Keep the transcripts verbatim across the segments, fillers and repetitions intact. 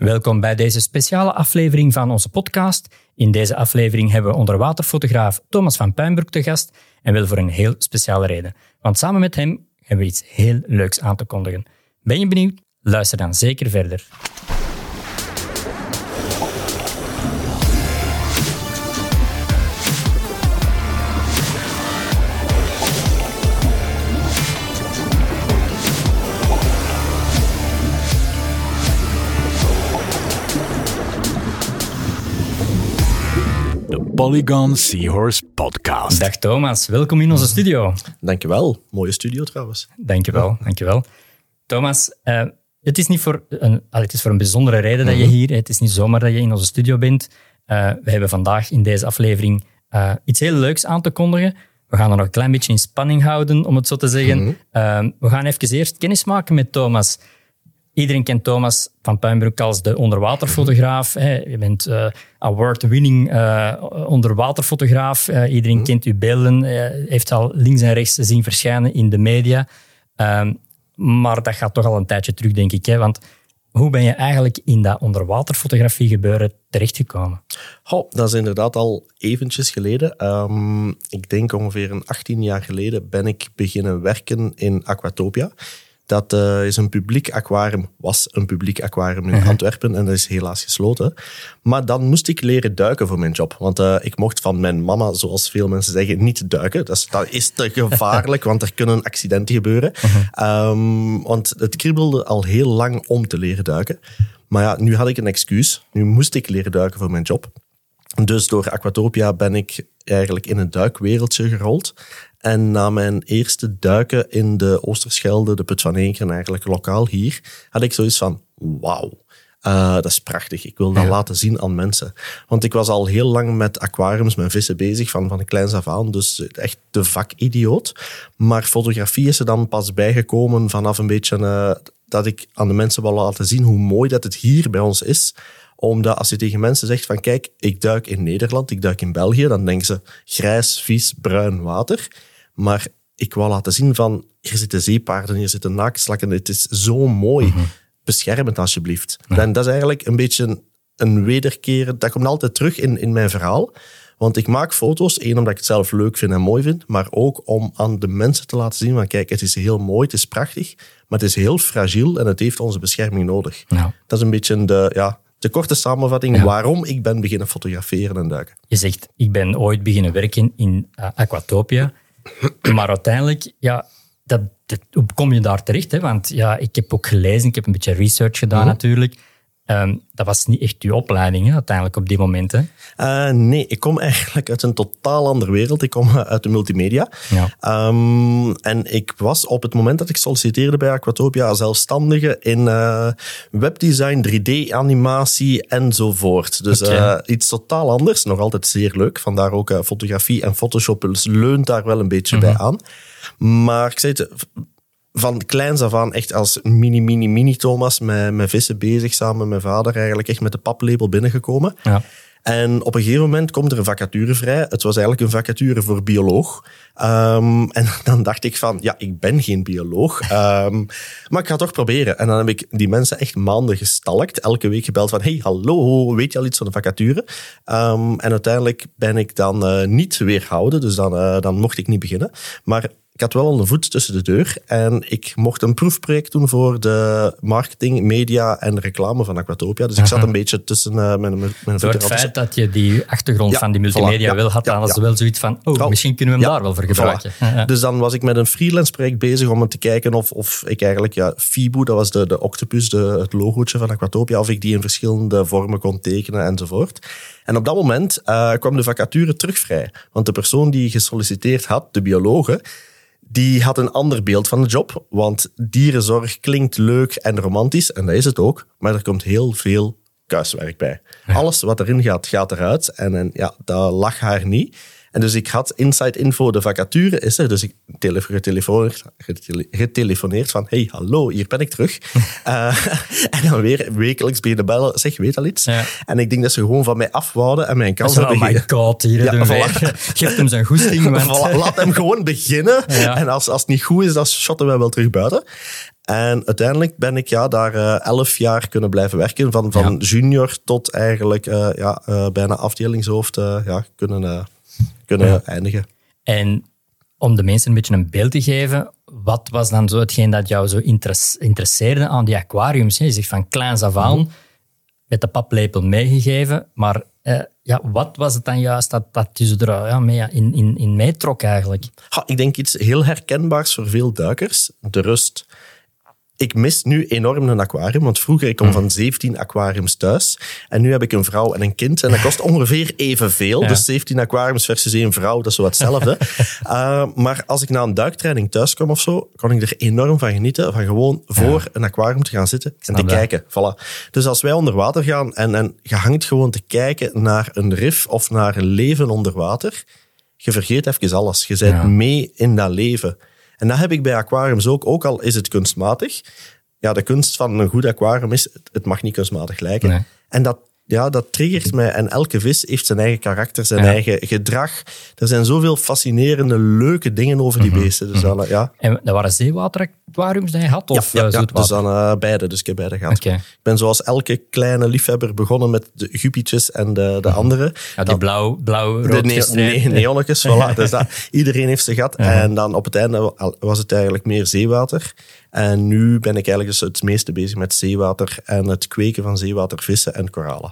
Welkom bij deze speciale aflevering van onze podcast. In deze aflevering hebben we onderwaterfotograaf Thomas van Puinbroek te gast en wel voor een heel speciale reden. Want samen met hem hebben we iets heel leuks aan te kondigen. Ben je benieuwd? Luister dan zeker verder. Polygon Seahorse Podcast. Dag Thomas, welkom in onze studio. Dankjewel. Mooie studio trouwens. Dankjewel, dankjewel. Thomas, uh, het, is niet voor een, allee, het is voor een bijzondere reden dat je hier... Het is niet zomaar dat je in onze studio bent. Uh, we hebben vandaag in deze aflevering uh, iets heel leuks aan te kondigen. We gaan er nog een klein beetje in spanning houden, om het zo te zeggen. Mm-hmm. Uh, we gaan even eerst kennis maken met Thomas. Iedereen kent Thomas van Puinbroek als de onderwaterfotograaf. Je bent uh, award-winning uh, onderwaterfotograaf. Uh, iedereen mm. kent uw beelden. Uh, heeft al links en rechts zien verschijnen in de media. Um, maar dat gaat toch al een tijdje terug, denk ik. Hè? Want hoe ben je eigenlijk in dat onderwaterfotografie gebeuren terechtgekomen? Oh, dat is inderdaad al eventjes geleden. Um, ik denk ongeveer een achttien jaar geleden ben ik beginnen werken in Aquatopia. Dat uh, is een publiek aquarium, was een publiek aquarium in uh-huh. Antwerpen en dat is helaas gesloten. Maar dan moest ik leren duiken voor mijn job. Want uh, ik mocht van mijn mama, zoals veel mensen zeggen, niet duiken. Dat is, dat is te gevaarlijk, want er kunnen accidenten gebeuren. Uh-huh. Um, want het kriebelde al heel lang om te leren duiken. Maar ja, nu had ik een excuus. Nu moest ik leren duiken voor mijn job. Dus door Aquatopia ben ik eigenlijk in een duikwereldje gerold. En na mijn eerste duiken in de Oosterschelde, de Put van Enkeren, eigenlijk lokaal hier, had ik zoiets van, wauw, uh, dat is prachtig. Ik wil dat ja. laten zien aan mensen. Want ik was al heel lang met aquariums, met vissen bezig, van, van een kleins af aan. Dus echt de vakidioot. Maar fotografie is er dan pas bijgekomen vanaf een beetje uh, dat ik aan de mensen wil laten zien hoe mooi dat het hier bij ons is. Omdat als je tegen mensen zegt van kijk, ik duik in Nederland, ik duik in België, dan denken ze grijs, vies, bruin water. Maar ik wou laten zien van, hier zitten zeepaarden, hier zitten naaktslakken, het is zo mooi. Mm-hmm. Bescherm het alsjeblieft. Ja. En dat is eigenlijk een beetje een wederkeren, dat komt altijd terug in, in mijn verhaal. Want ik maak foto's, één omdat ik het zelf leuk vind en mooi vind, maar ook om aan de mensen te laten zien van kijk, het is heel mooi, het is prachtig, maar het is heel fragiel en het heeft onze bescherming nodig. Ja. Dat is een beetje de... ja. De korte samenvatting ja. waarom ik ben beginnen fotograferen en duiken. Je zegt, ik ben ooit beginnen werken in uh, Aquatopia. Maar uiteindelijk, ja, dat, dat, hoe kom je daar terecht? Hè? Want ja, ik heb ook gelezen, ik heb een beetje research gedaan mm-hmm. natuurlijk. Um, dat was niet echt uw opleiding, hè, uiteindelijk op die moment. Hè? Uh, nee, ik kom eigenlijk uit een totaal andere wereld. Ik kom uit de multimedia. Ja. Um, en ik was op het moment dat ik solliciteerde bij Aquatopia zelfstandige in uh, webdesign, drie D-animatie enzovoort. Dus okay. uh, iets totaal anders, nog altijd zeer leuk. Vandaar ook uh, fotografie en Photoshop dus leunt daar wel een beetje mm-hmm. bij aan. Maar ik zei het... Van kleins af aan echt als mini, mini, mini Thomas met, met vissen bezig, samen met mijn vader eigenlijk echt met de paplepel binnengekomen. Ja. En op een gegeven moment komt er een vacature vrij. Het was eigenlijk een vacature voor bioloog. Um, en dan dacht ik van, ja, ik ben geen bioloog. Um, maar ik ga het toch proberen. En dan heb ik die mensen echt maanden gestalkt. Elke week gebeld van, hey, hallo, weet je al iets van de vacature? Um, en uiteindelijk ben ik dan uh, niet weerhouden. Dus dan, uh, dan mocht ik niet beginnen. Maar ik had wel al een voet tussen de deur en ik mocht een proefproject doen voor de marketing, media en reclame van Aquatopia. Dus ik zat een beetje tussen uh, mijn, mijn voeten. Door het feit dat je die achtergrond ja, van die multimedia voilà, wel had, ja, dan was ja. wel zoiets van, oh, oh, misschien kunnen we hem ja, daar wel voor gebruiken. Voilà. Ja. Dus dan was ik met een freelance project bezig om te kijken of, of ik eigenlijk, ja, Fibu, dat was de, de octopus, de, het logootje van Aquatopia, of ik die in verschillende vormen kon tekenen enzovoort. En op dat moment uh, kwam de vacature terug vrij. Want de persoon die gesolliciteerd had, de biologe, die had een ander beeld van de job, want dierenzorg klinkt leuk en romantisch, en dat is het ook, maar er komt heel veel kuiswerk bij. Ja. Alles wat erin gaat, gaat eruit. En, en ja, dat lag haar niet. En dus ik had inside info, de vacature is er. Dus ik tele- getelefoneerd, getele- getelefoneerd van, hey, hallo, hier ben ik terug. uh, en dan weer wekelijks beginnen bellen, zeg, weet al iets? Ja. En ik denk dat ze gewoon van mij afwouden en mijn kans hebben. Oh my god, hier ja, voilà. Geef hem zijn goesting. Want... Voilà, laat hem gewoon beginnen. Ja. En als, als het niet goed is, dan shotten wij wel terug buiten. En uiteindelijk ben ik ja, daar uh, elf jaar kunnen blijven werken. Van, van ja. junior tot eigenlijk uh, ja, uh, bijna afdelingshoofd uh, ja, kunnen, uh, kunnen ja. eindigen. En om de mensen een beetje een beeld te geven, wat was dan zo hetgeen dat jou zo interesseerde aan die aquariums? Je zegt van kleins af aan, mm-hmm. met de paplepel meegegeven, maar uh, ja, wat was het dan juist dat, dat je er ja, mee in, in, in meetrok eigenlijk? Ha, ik denk iets heel herkenbaars voor veel duikers, de rust. Ik mis nu enorm een aquarium, want vroeger ik kom van zeventien aquariums thuis en nu heb ik een vrouw en een kind en dat kost ongeveer evenveel. Ja. Dus zeventien aquariums versus één vrouw, dat is zo hetzelfde. uh, maar als ik na een duiktraining thuis kom of zo, kon ik er enorm van genieten, van gewoon voor ja. een aquarium te gaan zitten en te dat. kijken. Voilà. Dus als wij onder water gaan en, en je hangt gewoon te kijken naar een rif of naar een leven onder water, je vergeet even alles. Je bent ja. mee in dat leven. En dat heb ik bij aquariums ook, ook al is het kunstmatig. Ja, de kunst van een goed aquarium is, het mag niet kunstmatig lijken. Nee. En dat, ja, dat triggert mij. En elke vis heeft zijn eigen karakter, zijn ja. eigen gedrag. Er zijn zoveel fascinerende, leuke dingen over die mm-hmm. beesten. Dus dan, ja. En dat waren zeewateraquariums die je had? Of ja, ja, ja dus dan uh, beide. Dus ik heb beide gehad. Okay. Ik ben zoals elke kleine liefhebber begonnen met de guppietjes en de, de mm-hmm. andere. Ja, die blauw, blauw rood De ne- ne- neonnetjes, voilà. Dus dat, iedereen heeft ze gehad. Ja. En dan op het einde was het eigenlijk meer zeewater. En nu ben ik eigenlijk dus het meeste bezig met zeewater en het kweken van zeewatervissen en koralen.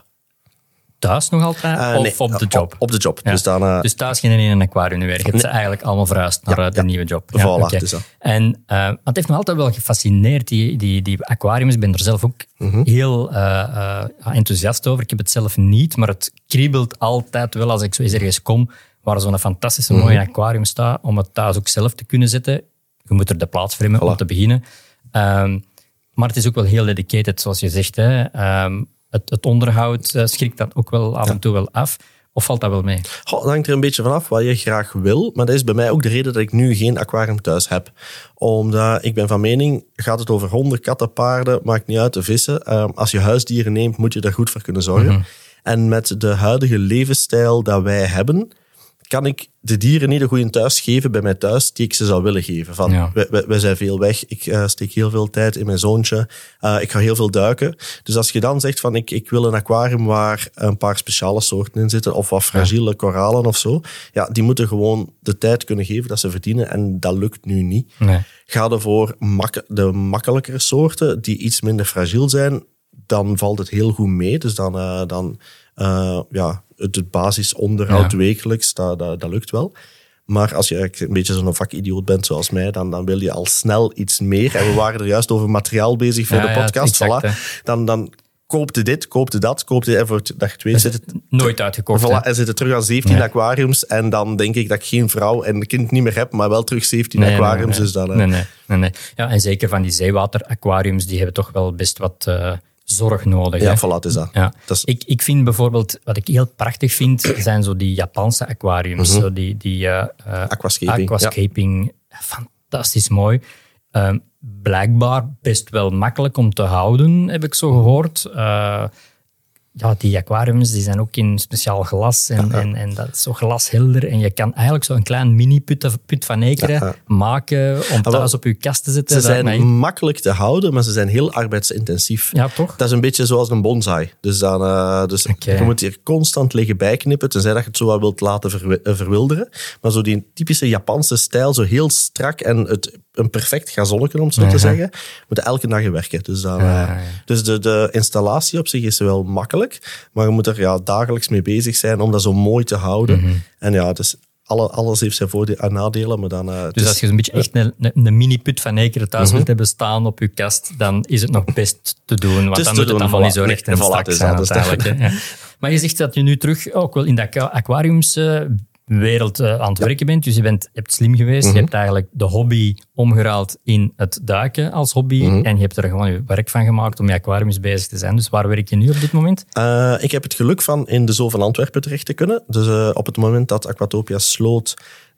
Thuis nog altijd? Uh, of nee, op de job? Op, op de job. Ja. Dus, dan, uh, dus thuis geen in een aquarium nu werken. Je hebt ze eigenlijk allemaal verhuisd naar ja, de ja. nieuwe job. Ja, voilà, okay. dus dat. En uh, het heeft me altijd wel gefascineerd, die, die, die aquariums. Ik ben er zelf ook mm-hmm. heel uh, uh, enthousiast over. Ik heb het zelf niet, maar het kriebelt altijd wel als ik zo eens ergens kom waar zo'n fantastische mm-hmm. mooie aquarium staat, om het thuis ook zelf te kunnen zetten. Je moet er de plaats voor hebben voilà. om te beginnen. Um, maar het is ook wel heel dedicated, zoals je zegt. Hè. Um, het, het onderhoud uh, schrikt dat ook wel af ja. en toe wel af. Of valt dat wel mee? Goh, dat hangt er een beetje vanaf wat je graag wil. Maar dat is bij mij ook de reden dat ik nu geen aquarium thuis heb. Omdat ik ben van mening, gaat het over honden, katten, paarden, maakt niet uit, de vissen. Um, als je huisdieren neemt, moet je daar goed voor kunnen zorgen. Mm-hmm. En met de huidige levensstijl dat wij hebben, kan ik de dieren niet een goede thuis geven bij mij thuis die ik ze zou willen geven. Van, ja. we, we, we zijn veel weg, ik uh, steek heel veel tijd in mijn zoontje, uh, ik ga heel veel duiken. Dus als je dan zegt van ik, ik wil een aquarium waar een paar speciale soorten in zitten of wat fragiele ja. koralen of zo, ja, die moeten gewoon de tijd kunnen geven dat ze verdienen en dat lukt nu niet. Nee. Ga er voor mak- de makkelijkere soorten die iets minder fragiel zijn, dan valt het heel goed mee. Dus dan... Uh, dan uh, ja, het basisonderhoud ja. wekelijks, dat, dat, dat lukt wel. Maar als je een beetje zo'n vakidioot bent zoals mij, dan, dan wil je al snel iets meer. En we waren er juist over materiaal bezig voor ja, de podcast. Ja, exact, voilà. Dan, dan koopte dit, koopte dat, koopte en voor dag twee zit het... Nooit uitgekocht. Voilà, en zit het terug aan zeventien nee. aquariums. En dan denk ik dat ik geen vrouw en kind niet meer heb, maar wel terug zeventien nee, aquariums. Nee, nee. Dus dan, uh... nee, nee, nee, nee. Ja, en zeker van die zeewateraquariums, die hebben toch wel best wat... Uh, zorg nodig. Ja, hè? voilà, is dat. Ja. dat is... ik, ik vind bijvoorbeeld, wat ik heel prachtig vind, zijn zo die Japanse aquariums. Mm-hmm. Zo die, die uh, uh, aquascaping. aquascaping. Ja. Fantastisch mooi. Uh, blijkbaar best wel makkelijk om te houden, heb ik zo gehoord. Uh, ja, die aquariums die zijn ook in speciaal glas en, ja, ja. en, en dat is zo glashelder. En je kan eigenlijk zo'n klein mini-put put van Ekeren ja, ja. maken om thuis op je kast te zetten. Ze zijn mij... makkelijk te houden, maar ze zijn heel arbeidsintensief. Ja, toch? Dat is een beetje zoals een bonsai. Dus, dan, uh, dus okay. je moet hier constant liggen bijknippen, tenzij dat je het zo wat wilt laten ver, uh, verwilderen. Maar zo die typische Japanse stijl, zo heel strak en het, een perfect gazonnetje, om het zo uh-huh. te zeggen, moet elke dag werken. Dus, dan, uh, uh, ja. dus de, de installatie op zich is wel makkelijk. Maar je moet er ja, dagelijks mee bezig zijn om dat zo mooi te houden. Mm-hmm. En ja, dus alle, alles heeft zijn voordelen en nadelen. Maar dan, uh, dus is, als je een beetje echt een, een mini-put van Ekeren thuis mm-hmm. wilt hebben staan op je kast, dan is het nog best te doen. Want dan moet het allemaal niet zo recht en strak zijn uiteindelijk. Ja. Maar je zegt dat je nu terug ook wel in dat aquariumswereld uh, uh, aan het werken bent. Dus je, bent, je hebt slim geweest. Mm-hmm. Je hebt eigenlijk de hobby omgeruild in het duiken als hobby. Mm-hmm. En je hebt er gewoon je werk van gemaakt om je aquariums bezig te zijn. Dus waar werk je nu op dit moment? Uh, ik heb het geluk van in de Zoo van Antwerpen terecht te kunnen. Dus uh, op het moment dat Aquatopia sloot,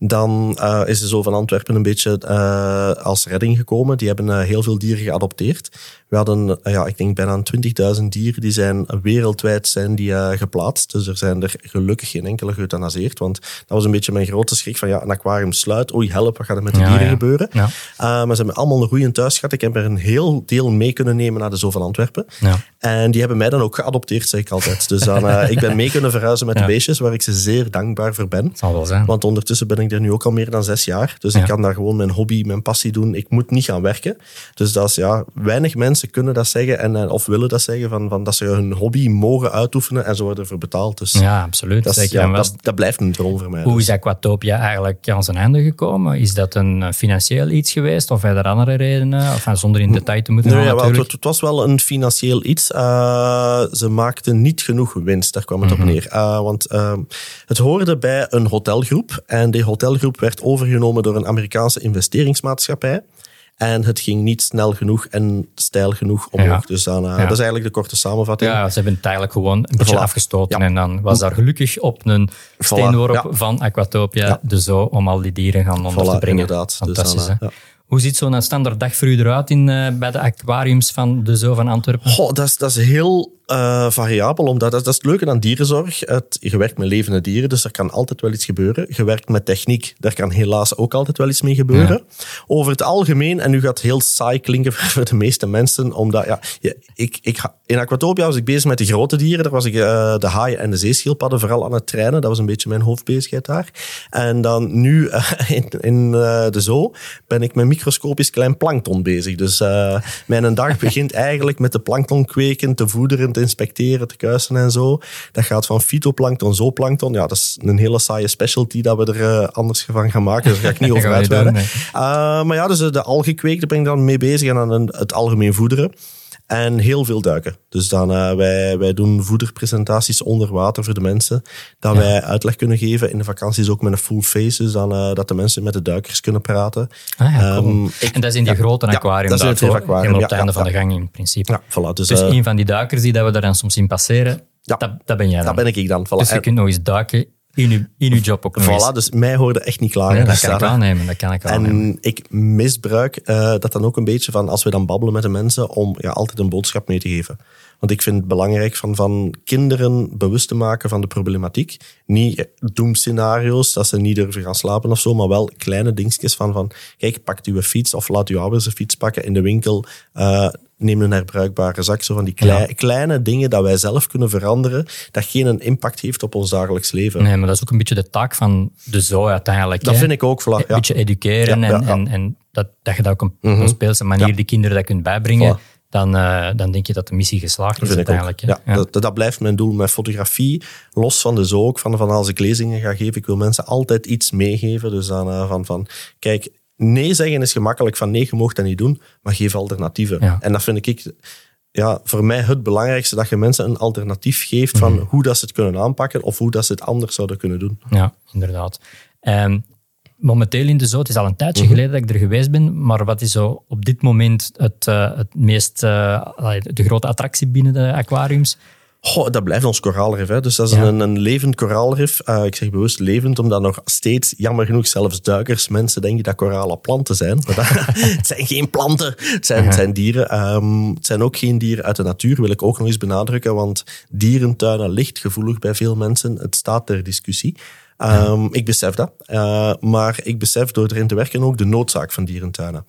dan uh, is de Zoo van Antwerpen een beetje uh, als redding gekomen. Die hebben uh, heel veel dieren geadopteerd. We hadden, uh, ja, ik denk bijna twintigduizend dieren, die zijn wereldwijd zijn die, uh, geplaatst. Dus er zijn er gelukkig geen enkele geëuthanaseerd. Want dat was een beetje mijn grote schrik van, ja, een aquarium sluit. Oei, help, wat gaat er met de ja, dieren ja. gebeuren? Ja. Uh, maar ze hebben allemaal een goede thuis gehad. Ik heb er een heel deel mee kunnen nemen naar de Zoo van Antwerpen. Ja. En die hebben mij dan ook geadopteerd, zeg ik altijd. Dus dan, uh, ik ben mee kunnen verhuizen met ja. de beestjes, waar ik ze zeer dankbaar voor ben. Dat zal wel zijn. Want ondertussen ben ik er nu ook al meer dan zes jaar. Dus ja. ik kan daar gewoon mijn hobby, mijn passie doen. Ik moet niet gaan werken. Dus dat is, ja, weinig mensen kunnen dat zeggen en, of willen dat zeggen, van, van dat ze hun hobby mogen uitoefenen en ze worden ervoor betaald. Dus ja, absoluut. dat, is, Zeker. ja, dat, dat blijft een droom voor mij. Hoe dus. is Aquatopia eigenlijk aan zijn einde gekomen? Is dat een financieel iets geweest of er andere redenen? Of zonder in detail te moeten gaan nee, ja, natuurlijk? het, het was wel een financieel iets. Uh, ze maakten niet genoeg winst, daar kwam het mm-hmm. op neer. Uh, want uh, het hoorde bij een hotelgroep en die hotelgroep werd overgenomen door een Amerikaanse investeringsmaatschappij. En het ging niet snel genoeg en stijl genoeg omhoog. Ja. Dus dan, uh, ja. dat is eigenlijk de korte samenvatting. Ja, ze hebben het eigenlijk gewoon een beetje Voilà. afgestoten. Ja. En dan was daar gelukkig op een steenworp ja. van Aquatopia Ja. de Zoo om al die dieren gaan onder Voilà, te brengen. inderdaad. Fantastisch, dus dan, uh, hè? ja. Hoe ziet zo'n standaard dag voor u eruit in, uh, bij de aquariums van de Zoo van Antwerpen? Goh, dat, is, dat is heel uh, variabel, omdat dat, dat is het leuke aan dierzorg. Het, je werkt met levende dieren, dus er kan altijd wel iets gebeuren. Je werkt met techniek, daar kan helaas ook altijd wel iets mee gebeuren. Ja. Over het algemeen, en nu gaat het heel saai klinken voor de meeste mensen, omdat ja, ik, ik, in Aquatopia was ik bezig met de grote dieren. Daar was ik uh, de haaien en de zeeschildpadden vooral aan het trainen. Dat was een beetje mijn hoofdbezigheid daar. En dan nu uh, in, in uh, de zoo ben ik met microscopisch klein plankton bezig. Dus uh, mijn dag begint eigenlijk met de plankton kweken, te voederen, te inspecteren, te kuisen en zo. Dat gaat van fytoplankton, zooplankton. Ja, dat is een hele saaie specialty dat we er uh, anders van gaan maken. Dus daar ga ik niet over uitweiden. Nee. Uh, maar ja, dus de algenkweek, daar ben ik dan mee bezig en dan het algemeen voederen. En heel veel duiken. Dus dan, uh, wij, wij doen voederpresentaties onder water voor de mensen. Dat ja. wij uitleg kunnen geven. In de vakanties ook met een full face. Dus dan, uh, dat de mensen met de duikers kunnen praten. Ah, ja, cool. um, ik, en dat is in die ja, grote aquarium. Ja, dat is in het aquarium. Helemaal op het ja, einde ja, van ja. de gang in principe. Ja, voilà, dus dus uh, een van die duikers die dat we daar dan soms zien passeren, ja, dat, dat ben jij dan. Dat ben ik dan. Voilà. Dus je kunt nog eens duiken in je, in uw job ook nog voilà, eens. Dus mij hoorde echt niet klaar. Ja, dat kan ik aannemen. Dat kan ik aannemen. En ik misbruik uh, dat dan ook een beetje van, als we dan babbelen met de mensen, om ja, altijd een boodschap mee te geven. Want ik vind het belangrijk van, van kinderen bewust te maken van de problematiek. Niet doemscenario's, dat ze niet durven gaan slapen of zo, maar wel kleine dingetjes van, van kijk, pak uw fiets of laat uw ouders een fiets pakken in de winkel. Uh, Neem een herbruikbare zak. Zo van die klei, ja. kleine dingen dat wij zelf kunnen veranderen, dat geen impact heeft op ons dagelijks leven. Nee, maar dat is ook een beetje de taak van de zoo uiteindelijk. Dat hè? vind ik ook. Voilà, een ja. beetje educeren ja, ja, en, ja. en, en dat, dat je dat ook op mm-hmm. een speelse manier ja. die kinderen dat kunt bijbrengen. Voilà. Dan, uh, dan denk je dat de missie geslaagd is uiteindelijk. Ja, ja. Dat, dat blijft mijn doel met fotografie. Los van de zoo ook. Van, van als ik lezingen ga geven, ik wil mensen altijd iets meegeven. Dus dan uh, van, van, kijk, nee zeggen is gemakkelijk. Van nee, je mag dat niet doen, maar geef alternatieven. Ja. En dat vind ik... Ja, voor mij het belangrijkste, dat je mensen een alternatief geeft van mm-hmm. hoe dat ze het kunnen aanpakken of hoe dat ze het anders zouden kunnen doen. Ja, inderdaad. Um, momenteel in de zoo, het is al een tijdje mm-hmm. geleden dat ik er geweest ben, maar wat is zo op dit moment het, uh, het meest, uh, de grote attractie binnen de aquariums? Goh, dat blijft ons koraalrif. Hè. Dus dat is ja. een, een levend koraalrif. Uh, ik zeg bewust levend, omdat nog steeds, jammer genoeg, zelfs duikers, mensen denken dat koralen planten zijn. Maar dat, het zijn geen planten, het zijn, het zijn dieren. Um, het zijn ook geen dieren uit de natuur, wil ik ook nog eens benadrukken, want dierentuinen ligt gevoelig bij veel mensen. Het staat ter discussie. Um, ja. Ik besef dat. Uh, maar ik besef door erin te werken ook de noodzaak van dierentuinen.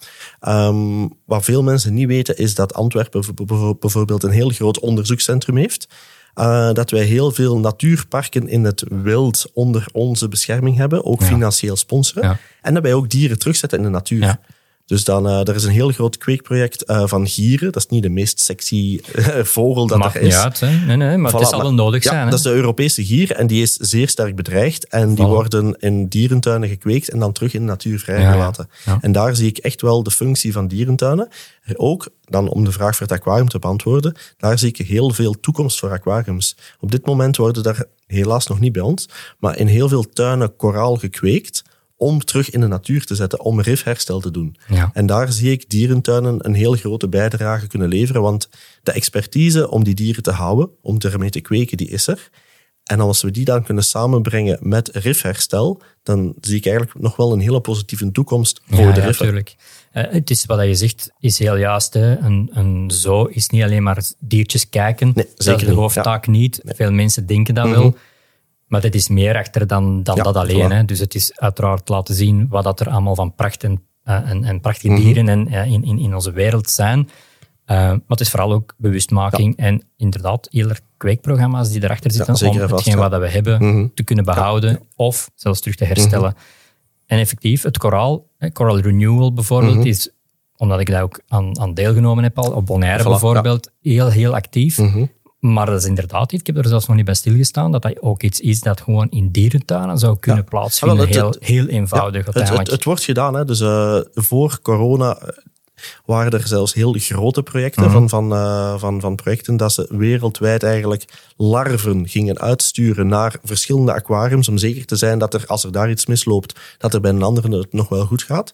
Um, wat veel mensen niet weten is dat Antwerpen bijvoorbeeld een heel groot onderzoekscentrum heeft. Uh, dat wij heel veel natuurparken in het wild onder onze bescherming hebben. Ook ja. financieel sponsoren. Ja. En dat wij ook dieren terugzetten in de natuur. Ja. Dus dan, uh, er is een heel groot kweekproject uh, van gieren. Dat is niet de meest sexy uh, vogel dat Mag er is. Niet uit, hè? Nee, nee, maar voilà, het zal wel nodig ja, zijn. Hè? Dat is de Europese gier en die is zeer sterk bedreigd. En die voilà. worden in dierentuinen gekweekt en dan terug in de natuur vrijgelaten. Ja, ja. Ja. En daar zie ik echt wel de functie van dierentuinen. Ook, dan om de vraag voor het aquarium te beantwoorden, daar zie ik heel veel toekomst voor aquariums. Op dit moment worden daar helaas nog niet bij ons, maar in heel veel tuinen koraal gekweekt, om terug in de natuur te zetten, om rifherstel te doen. Ja. En daar zie ik dierentuinen een heel grote bijdrage kunnen leveren, want de expertise om die dieren te houden, om ermee te kweken, die is er. En als we die dan kunnen samenbrengen met rifherstel, dan zie ik eigenlijk nog wel een hele positieve toekomst voor ja, de ja, riffen. natuurlijk. Uh, het is wat je zegt, is heel juist. Hè. Een, een zoo is niet alleen maar diertjes kijken. Nee, dat zeker is de niet, hoofdtaak ja. niet. Nee. Veel mensen denken dat Mm-hmm. wel. Maar het is meer achter dan, dan Ja, dat alleen. voilà. Hè. Dus het is uiteraard laten zien wat dat er allemaal van pracht en, uh, en, en prachtige Mm-hmm. dieren en, uh, in, in, in onze wereld zijn. Uh, maar het is vooral ook bewustmaking Ja. en inderdaad eerder kweekprogramma's die erachter zitten zeker om en vast, hetgeen ja. wat we hebben Mm-hmm. te kunnen behouden Ja. of zelfs terug te herstellen. En effectief, het koraal, hè, Coral Renewal bijvoorbeeld, Mm-hmm. is, omdat ik daar ook aan, aan deelgenomen heb al, op Bonaire Voilà, bijvoorbeeld, heel, heel actief. Mm-hmm. Maar dat is inderdaad, ik heb er zelfs nog niet bij stilgestaan, dat dat ook iets is dat gewoon in dierentuinen zou kunnen Ja. plaatsvinden. Ah, wel, het- heel, het- heel eenvoudig Ja, het, uiteindelijk. het, het wordt gedaan. Hè. Dus uh, voor corona waren er zelfs heel grote projecten Mm-hmm. van, van, uh, van, van projecten dat ze wereldwijd eigenlijk larven gingen uitsturen naar verschillende aquariums om zeker te zijn dat er, als er daar iets misloopt, dat er bij een andere het nog wel goed gaat.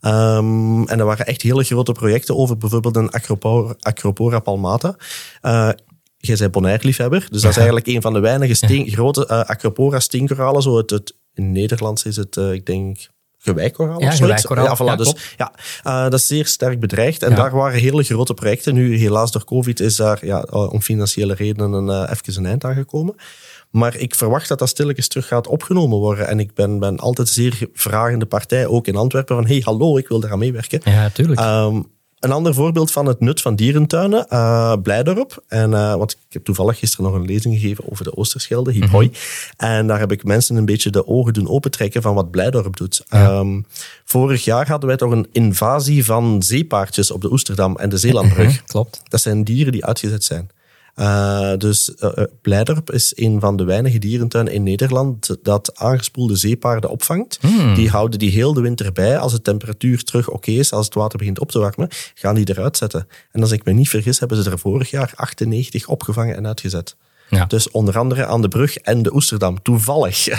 Um, en er waren echt hele grote projecten over bijvoorbeeld een Acropora, Acropora palmata. Uh, Jij bent Bonaire-liefhebber, dus dat is eigenlijk een van de weinige steen, grote uh, Acropora steenkoralen. Zo het, het, in het Nederlands is het, uh, ik denk, gewijkoraal Ja, of zoiets. gewijkoraal. Ja, voilà, Ja, dus, klopt. ja, uh, dat is zeer sterk bedreigd. En Ja. daar waren hele grote projecten. Nu, helaas door COVID is daar ja, om financiële redenen uh, even een eind aan gekomen. Maar ik verwacht dat dat stilletjes terug gaat opgenomen worden. En ik ben, ben altijd zeer vragende partij, ook in Antwerpen, van hey, hallo, ik wil eraan meewerken. Ja, tuurlijk. Um, een ander voorbeeld van het nut van dierentuinen, uh, Blijdorp. En, uh, want ik heb toevallig gisteren nog een lezing gegeven over de Oosterschelde, hip hoi. Mm-hmm. En daar heb ik mensen een beetje de ogen doen opentrekken van wat Blijdorp doet. Ja. Um, vorig jaar hadden wij toch een invasie van zeepaardjes op de Oesterdam en de Zeelandbrug. Klopt. Dat zijn dieren die uitgezet zijn. Uh, dus uh, Blijdorp is een van de weinige dierentuinen in Nederland dat aangespoelde zeepaarden opvangt. Hmm. Die houden die heel de winter bij. Als de temperatuur terug oké is, als het water begint op te warmen, gaan die eruit zetten. En als ik me niet vergis, hebben ze er vorig jaar achtennegentig opgevangen en uitgezet. Ja. Dus onder andere aan de brug en de Oesterdam. Toevallig.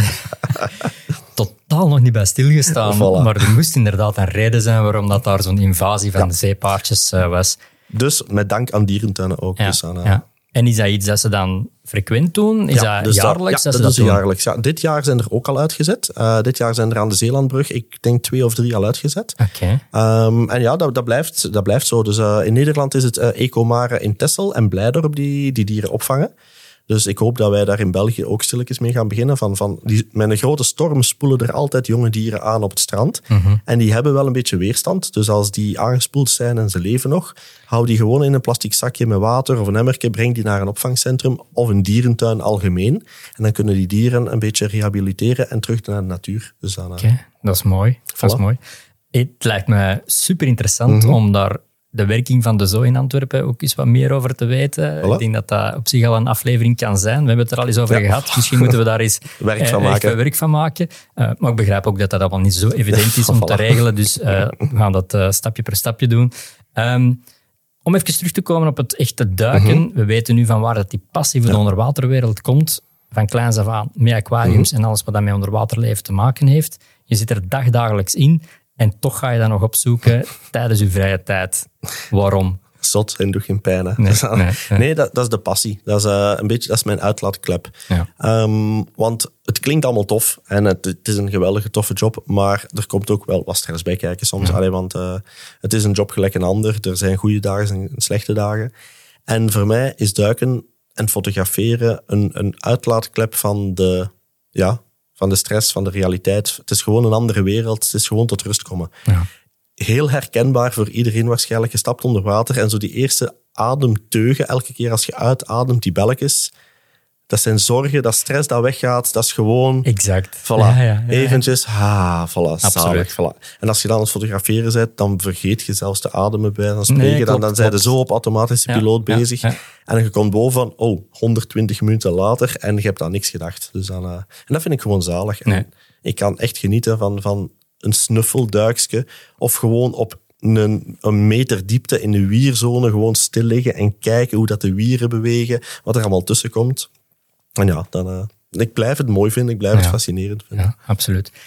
Totaal nog niet bij stilgestaan. Voilà. Maar er moest inderdaad een reden zijn waarom dat daar zo'n invasie van Ja. de zeepaardjes uh, was. Dus met dank aan dierentuinen ook. Ja, Dus aan, uh, ja. En is dat iets dat ze dan frequent doen? Is dat dus jaarlijks? Dat, dat ja, ze dat dat is doen? jaarlijks. Ja, dit jaar zijn er ook al uitgezet. Uh, dit jaar zijn er aan de Zeelandbrug, ik denk twee of drie al uitgezet. Oké. Um, en ja, dat, dat, blijft, dat blijft zo. Dus uh, in Nederland is het uh, Ecomare in Texel en Blijdorp die die dieren opvangen. Dus ik hoop dat wij daar in België ook stilletjes mee gaan beginnen. Van, van die, met een grote storm spoelen er altijd jonge dieren aan op het strand. Mm-hmm. En die hebben wel een beetje weerstand. Dus als die aangespoeld zijn en ze leven nog, hou die gewoon in een plastic zakje met water of een emmertje, breng die naar een opvangcentrum of een dierentuin algemeen. En dan kunnen die dieren een beetje rehabiliteren en terug naar de natuur. Dus dan, uh, Oké, okay, dat is mooi. Dat is Voilà. mooi. Het lijkt me super interessant Mhm. om daar de werking van de zoo in Antwerpen ook eens wat meer over te weten. Voilà. Ik denk dat dat op zich al een aflevering kan zijn. We hebben het er al eens over Ja. gehad. Misschien moeten we daar eens Werk eh, van echt maken. wat werk van maken. Uh, maar ik begrijp ook dat dat allemaal niet zo evident is om Voilà. te regelen. Dus uh, we gaan dat uh, stapje per stapje doen. Um, om even terug te komen op het echte duiken. Mhm. We weten nu van waar dat die passie voor de onderwaterwereld komt. Van kleins af aan, met aquariums Mhm. en alles wat dat met onderwaterleven te maken heeft. Je zit er dagdagelijks in en toch ga je dat nog opzoeken tijdens je vrije tijd. Waarom? Zot en doe geen pijn. Hè. Nee, Dus, uh, nee, nee. nee, dat, dat is de passie. Dat is, uh, een beetje, dat is mijn uitlaatklep. Ja. Um, want het klinkt allemaal tof en het, het is een geweldige toffe job, maar er komt ook wel wat stress bij kijken soms. Ja. Allee, want uh, het is een job gelijk een ander. Er zijn goede dagen en slechte dagen. En voor mij is duiken en fotograferen een, een uitlaatklep van de, ja, van de stress, van de realiteit. Het is gewoon een andere wereld. Het is gewoon tot rust komen. Ja. Heel herkenbaar voor iedereen waarschijnlijk. Je stapt onder water en zo die eerste ademteugen, elke keer als je uitademt, die belletjes, dat zijn zorgen, dat stress dat weggaat, dat is gewoon... Exact. Voilà, Ja, ja, ja, ja. eventjes, ha, voilà, Absoluut. zalig, voilà. En als je dan aan het fotograferen bent, dan vergeet je zelfs te ademen bij dan spreken. Nee, dan klopt, dan zijn je klopt. zo op automatische Ja, piloot ja, bezig. ja. En je komt boven van, oh, honderdtwintig minuten later en je hebt aan niks gedacht. Dus dan, uh, en dat vind ik gewoon zalig. En Nee. ik kan echt genieten van, van een snuffelduikje of gewoon op een, een meter diepte in de wierzone gewoon stil liggen en kijken hoe dat de wieren bewegen, wat er allemaal tussen komt. En ja, dan, uh, ik blijf het mooi vinden, ik blijf Ja. het fascinerend vinden. Ja, absoluut. Wat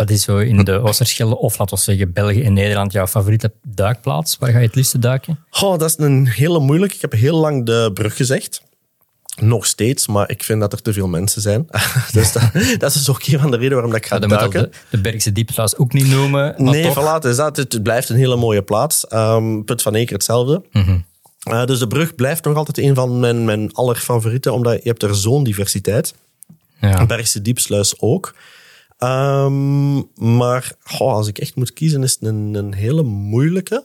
Wat is zo in de Oosterschelde, of laten we zeggen België en Nederland, jouw favoriete duikplaats? Waar ga je het liefste duiken? Oh, dat is een hele moeilijke. Ik heb heel lang de brug gezegd. Nog steeds, maar ik vind dat er te veel mensen zijn. Dus dat, dat is dus ook een van de redenen waarom ik ga ja, duiken. De, de Bergse Diepsluis ook niet noemen. Nee, toch? voilà, dus dat, het blijft een hele mooie plaats. Um, Put van Eker hetzelfde. Mm-hmm. Uh, dus de brug blijft nog altijd een van mijn, mijn allerfavorieten, omdat je hebt er zo'n diversiteit. Ja. Bergse Diepsluis ook. Um, maar oh, als ik echt moet kiezen, is het een, een hele moeilijke.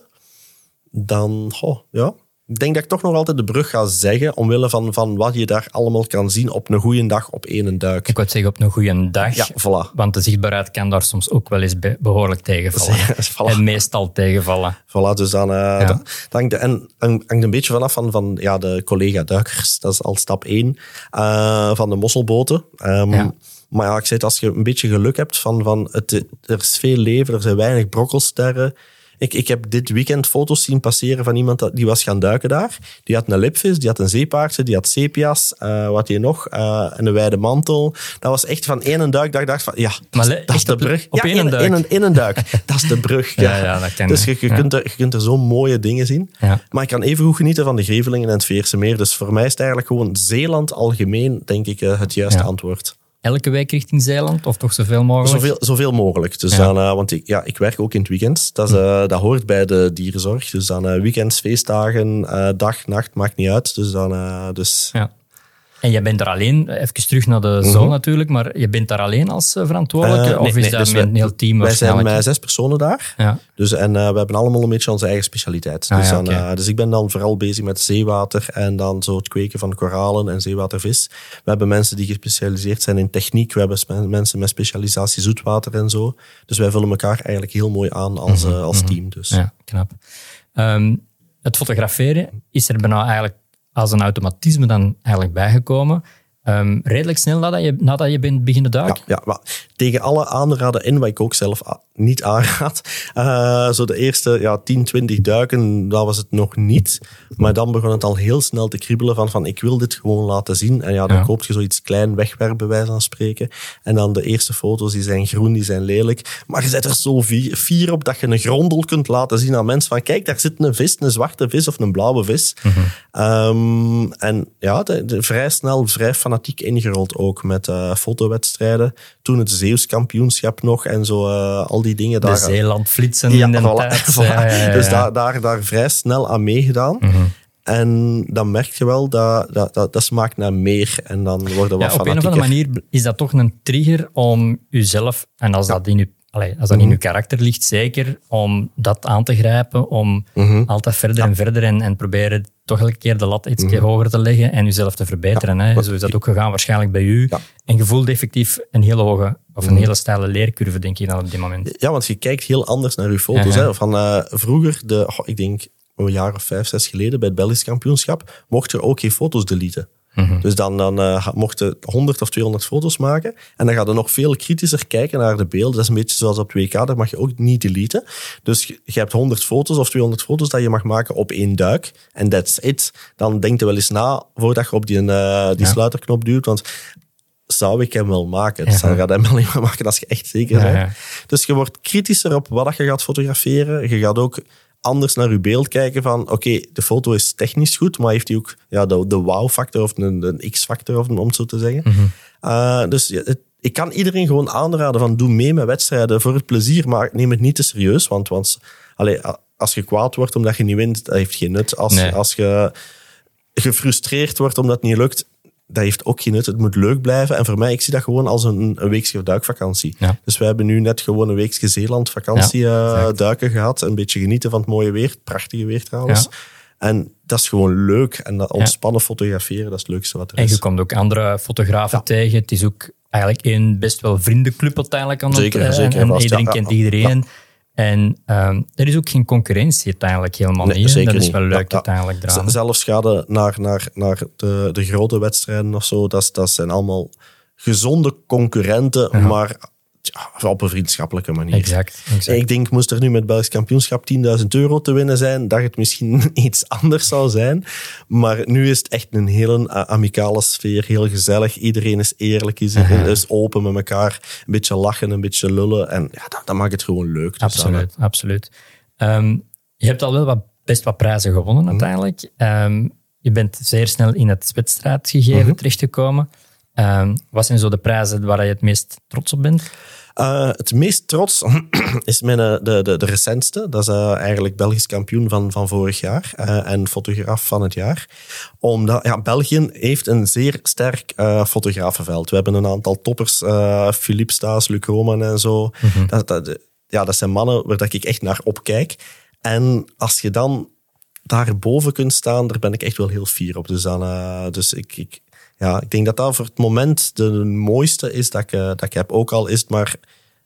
Dan, oh, ja... Ik denk dat ik toch nog altijd de brug ga zeggen, omwille van, van wat je daar allemaal kan zien op een goede dag op één duik. Ik wou zeggen op een goede dag, ja, voilà. Want de zichtbaarheid kan daar soms ook wel eens be- behoorlijk tegenvallen. Voilà. En meestal tegenvallen. Voilà, dus dan, uh, ja. dan, dan hangt, de, en, hangt een beetje vanaf van, van ja, de collega-duikers. Dat is al stap één uh, van de mosselboten. Um, ja. Maar ja, ik zei het, als je een beetje geluk hebt van, van het, er is veel leven, er zijn weinig brokkelsterren. Ik, ik heb dit weekend foto's zien passeren van iemand die was gaan duiken daar. Die had een lipvis, die had een zeepaardje, die had sepia's, uh, wat die nog, uh, en een wijde mantel. Dat was echt van één duik dat ik dacht van, ja, dat, maar dat is de brug. Op ja, één duik? Één, één duik. Dat is de brug. Ja, ja, ja dat kan. Dus je, je, ja. kunt er, je kunt er zo mooie dingen zien. Ja. Maar ik kan even goed genieten van de Grevelingen en het Veerse Meer. Dus voor mij is het eigenlijk gewoon Zeeland algemeen, denk ik, uh, het juiste ja. antwoord. Elke week richting Zeeland, of toch zoveel mogelijk? Zoveel, zoveel mogelijk. Dus ja. dan, uh, want ik, ja, ik werk ook in het weekend. Dat, is, uh, dat hoort bij de dierenzorg. Dus dan uh, weekends, feestdagen, uh, dag, nacht, maakt niet uit. Dus dan... Uh, dus... Ja. En je bent er alleen, even terug naar de mm-hmm. zone natuurlijk, maar je bent daar alleen als verantwoordelijke? Uh, nee, of is nee, dat dus met wij, een heel team? Wij zijn met zes personen daar. Ja. Dus, en uh, we hebben allemaal een beetje onze eigen specialiteit. Ah, dus, ja, dan, okay. uh, dus ik ben dan vooral bezig met zeewater en dan zo het kweken van koralen en zeewatervis. We hebben mensen die gespecialiseerd zijn in techniek. We hebben mensen met specialisatie zoetwater en zo. Dus wij vullen elkaar eigenlijk heel mooi aan als, mm-hmm. uh, als team. Dus. Ja, knap. Um, het fotograferen is er bijna eigenlijk als een automatisme dan eigenlijk bijgekomen. Um, redelijk snel nadat je, nadat je bent beginnen duiken? Ja, ja, maar tegen alle aanraden in, wat ik ook zelf niet aanraad. Uh, zo de eerste ja, tien, twintig duiken, dat was het nog niet. Maar dan begon het al heel snel te kriebelen van, van ik wil dit gewoon laten zien. En ja, dan ja. koop je zoiets klein wegwerp, bij wijze van spreken. En dan de eerste foto's, die zijn groen, die zijn lelijk. Maar je zet er zo fier op dat je een grondel kunt laten zien aan mensen van kijk, daar zit een vis, een zwarte vis of een blauwe vis. Mm-hmm. Um, en ja, de, de, vrij snel, vrij fanatiek ingerold ook met uh, fotowedstrijden. Toen het Zeeuws kampioenschap nog en zo, uh, al die dingen daar. De Zeelandflitsen ja, in de voilà, tijd. Voilà. Ja, ja, ja. Dus daar, daar, daar vrij snel aan meegedaan. Mm-hmm. En dan merk je wel, dat, dat, dat, dat smaakt naar meer. En dan worden we ja, wat op een of andere manier is dat toch een trigger om jezelf, en als dat in je Allee, als dat mm-hmm. in je karakter ligt, zeker om dat aan te grijpen, om mm-hmm. altijd verder ja. en verder en, en proberen toch elke keer de lat iets mm-hmm. hoger te leggen en jezelf te verbeteren. Ja. Hè. Zo is dat ook gegaan waarschijnlijk bij u. Ja. En je voelt effectief een hele hoge of een mm-hmm. hele steile leercurve, denk ik dan op dit moment. Ja, want je kijkt heel anders naar je foto's. Ja, ja. Hè. Van, uh, vroeger, de, oh, ik denk een jaar of vijf, zes geleden, bij het Belgisch kampioenschap, mocht je ook geen foto's deleten. Mm-hmm. Dus dan, dan uh, mocht je honderd of tweehonderd foto's maken. En dan ga je nog veel kritischer kijken naar de beelden. Dat is een beetje zoals op W K, daar mag je ook niet deleten. Dus je, je hebt honderd foto's of tweehonderd foto's dat je mag maken op één duik. En that's it. Dan denk je wel eens na voordat je op die, uh, die ja. sluiterknop duwt. Want zou ik hem wel maken? Dus ja. dan gaat hij hem alleen maar maken als je echt zeker bent. Ja, ja. Dus je wordt kritischer op wat je gaat fotograferen. Je gaat ook anders naar je beeld kijken van, oké, okay, de foto is technisch goed, maar heeft hij ook ja, de, de wow-factor of de, de x-factor, om het zo te zeggen. Mm-hmm. Uh, dus ja, het, ik kan iedereen gewoon aanraden van, doe mee met wedstrijden voor het plezier, maar neem het niet te serieus, want, want allee, als je kwaad wordt omdat je niet wint, dat heeft geen nut. Als, nee. als je gefrustreerd wordt omdat het niet lukt, dat heeft ook geen nut. Het moet leuk blijven. En voor mij, ik zie dat gewoon als een, een weekje duikvakantie. Ja. Dus we hebben nu net gewoon een weekje Zeeland vakantie ja, uh, duiken gehad. Een beetje genieten van het mooie weer. Het prachtige weer trouwens. Ja. En dat is gewoon leuk. En dat ontspannen ja. fotograferen, dat is het leukste wat er en is. En je komt ook andere fotografen ja. tegen. Het is ook eigenlijk een best wel vriendenclub uiteindelijk. Aan zeker, het, zeker. En iedereen ja, kent ja, iedereen. Ja. En um, er is ook geen concurrentie uiteindelijk helemaal nee, niet. Zeker dat is niet. wel leuk ja, uiteindelijk ja. eraan. Zelfs ga je naar, naar, naar de, de grote wedstrijden of zo. Dat, dat zijn allemaal gezonde concurrenten, ja. maar ja, op een vriendschappelijke manier. Exact, exact. Ik denk, moest er nu met het Belgisch kampioenschap tienduizend euro te winnen zijn, dat het misschien iets anders zou zijn. Maar nu is het echt een hele uh, amicale sfeer, heel gezellig. Iedereen is eerlijk, is, uh-huh. is open met elkaar. Een beetje lachen, een beetje lullen. En ja, dat, dat maakt het gewoon leuk. Dus absoluut, dan, absoluut. Um, je hebt al wel wat, best wat prijzen gewonnen mm. uiteindelijk. Um, je bent zeer snel in het wedstrijdgegeven mm-hmm. terechtgekomen. Um, wat zijn zo de prijzen waar je het meest trots op bent? Uh, het meest trots is mijn, de, de, de recentste. Dat is uh, eigenlijk Belgisch kampioen van, van vorig jaar uh, en fotograaf van het jaar. Omdat ja, België heeft een zeer sterk uh, fotografenveld. We hebben een aantal toppers, uh, Philippe Staes, Luc Roman en zo. Mm-hmm. Dat, dat, ja, dat zijn mannen waar ik echt naar opkijk. En als je dan daarboven kunt staan, daar ben ik echt wel heel fier op. Dus, dan, uh, dus ik... ik Ja, ik denk dat dat voor het moment de mooiste is dat ik, dat ik heb. Ook al is het maar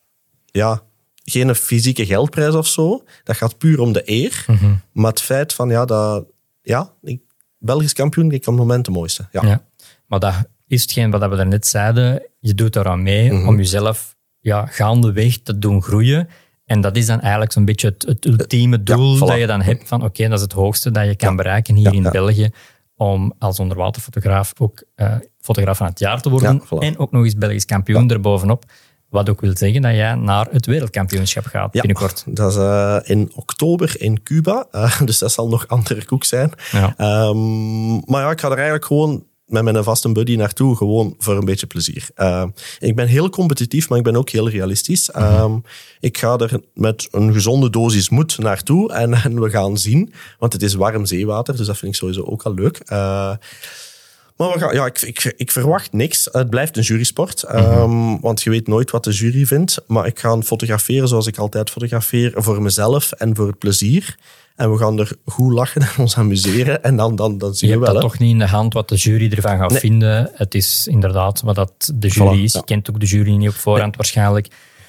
ja, geen fysieke geldprijs of zo. Dat gaat puur om de eer. Mm-hmm. Maar het feit van, ja, dat, ja ik, Belgisch kampioen, denk ik op het moment de mooiste. Ja. Ja, maar dat is hetgeen wat we daarnet zeiden. Je doet eraan mee mm-hmm. om jezelf ja, gaandeweg te doen groeien. En dat is dan eigenlijk zo'n beetje het, het ultieme doel ja, voilà. dat je dan hebt van oké, okay, dat is het hoogste dat je kan ja. bereiken hier ja, in ja. België. Om als onderwaterfotograaf ook uh, fotograaf van het jaar te worden. Ja, voilà. En ook nog eens Belgisch kampioen ja. erbovenop. Wat ook wil zeggen dat jij naar het wereldkampioenschap gaat ja, binnenkort. Dat is uh, in oktober in Cuba. Uh, dus dat zal nog andere koek zijn. Ja. Um, maar ja, ik ga er eigenlijk gewoon met mijn vaste buddy naartoe, gewoon voor een beetje plezier. Uh, ik ben heel competitief, maar ik ben ook heel realistisch. Mm-hmm. Um, ik ga er met een gezonde dosis moed naartoe en, en we gaan zien. Want het is warm zeewater, dus dat vind ik sowieso ook al leuk. Uh, maar we gaan, ja, ik, ik, ik verwacht niks. Het blijft een jurysport. Mm-hmm. Um, want je weet nooit wat de jury vindt. Maar ik ga fotograferen zoals ik altijd fotografeer. Voor mezelf en voor het plezier. En we gaan er goed lachen en ons amuseren. En dan, dan, dan zien je we wel. Je hebt dat toch niet in de hand wat de jury ervan gaat nee. vinden. Het is inderdaad wat dat de jury voilà, is. Ja. Je kent ook de jury niet op voorhand nee. waarschijnlijk.